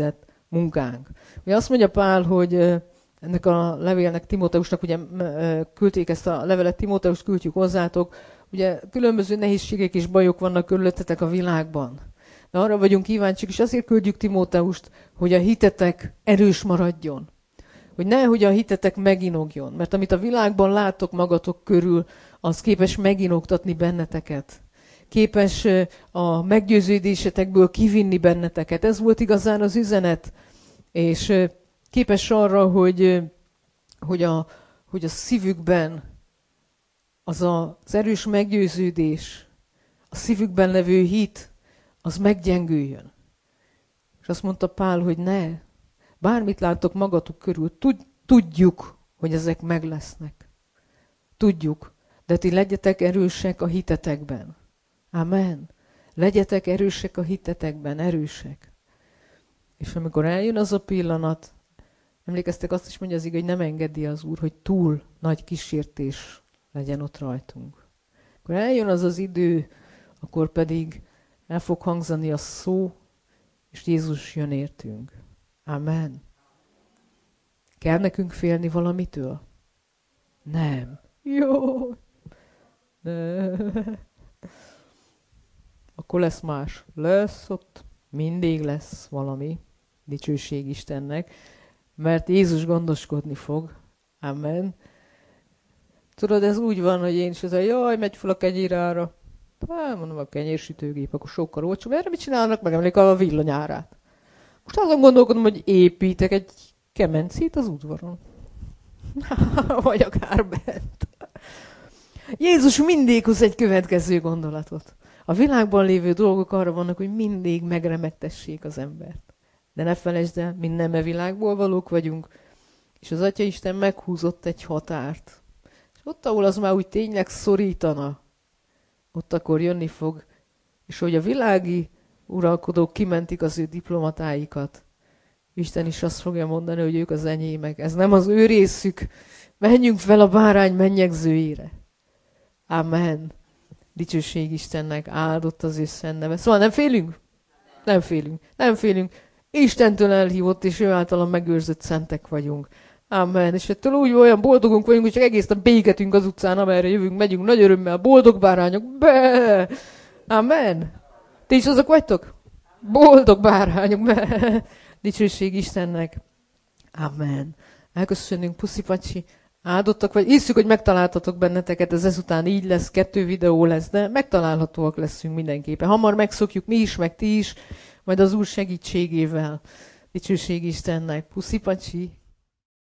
munkánk. Ugye azt mondja Pál, hogy ennek a levélnek, Timóteusnak, ugye küldték ezt a levelet, Timóteust küldjük hozzátok, ugye különböző nehézségek és bajok vannak körülöttetek a világban. De arra vagyunk kíváncsiak, és azért küldjük Timóteust, hogy a hitetek erős maradjon. Hogy nehogy a hitetek meginogjon. Mert amit a világban látok magatok körül, az képes meginogtatni benneteket. Képes a meggyőződésetekből kivinni benneteket. Ez volt igazán az üzenet. És képes arra, hogy a szívükben az erős meggyőződés, a szívükben levő hit, az meggyengüljön. És azt mondta Pál, hogy ne, bármit láttok magatok körül, tudjuk, hogy ezek meg lesznek. Tudjuk, de ti legyetek erősek a hitetekben. Amen. Legyetek erősek a hitetekben, erősek. És amikor eljön az a pillanat, emlékeztek, azt is mondja az igaz, hogy nem engedi az Úr, hogy túl nagy kísértés legyen ott rajtunk. Akkor eljön az az idő, akkor pedig el fog hangzani a szó, és Jézus jön értünk. Amen. Kell nekünk félni valamitől? Nem. Jó. Akkor lesz más. Lesz ott. Mindig lesz valami. Dicsőség Istennek. Mert Jézus gondoskodni fog. Amen. Tudod, ez úgy van, hogy én is az, jaj, megy fel a kenyérára. Mondom, a kenyérsütőgép, akkor sokkal olcsóbb. Erre mit csinálnak? Megemlék a villanyárát. Most azon gondolkodom, hogy építek egy kemencét az udvaron. Vagy akár bent. Jézus mindig hoz egy következő gondolatot. A világban lévő dolgok arra vannak, hogy mindig megremegtessék az embert. De ne felejtsd el, mi nem e világból valók vagyunk, és az Atya Isten meghúzott egy határt. És ott, ahol az már úgy tényleg szorítana, ott akkor jönni fog, és hogy a világi uralkodók kimentik az ő diplomatáikat, Isten is azt fogja mondani, hogy ők az enyémek. Ez nem az ő részük. Menjünk fel a bárány mennyegzőjére. Amen. Dicsőség Istennek, áldott az ő szent neve. Szóval nem félünk? Nem félünk. Nem félünk. Istentől elhívott, és ő által megőrzött szentek vagyunk. Amen. És ettől úgy olyan boldogunk vagyunk, hogy csak egész nap bégetünk az utcán, amerre jövünk, megyünk nagy örömmel, boldog bárányok. Be! Amen. Ti is azok vagytok? Boldog bárányok. Be! Dicsőség Istennek. Amen. Elköszönünk, puszi pacsi. Áldottak vagy. Hiszük, hogy megtaláltatok benneteket, ez ezután így lesz, 2 videó lesz, de megtalálhatóak leszünk mindenképpen. Hamar megszokjuk mi is, meg ti is, majd az Úr segítségével. Dicsőség Istennek. Puszi pacsi.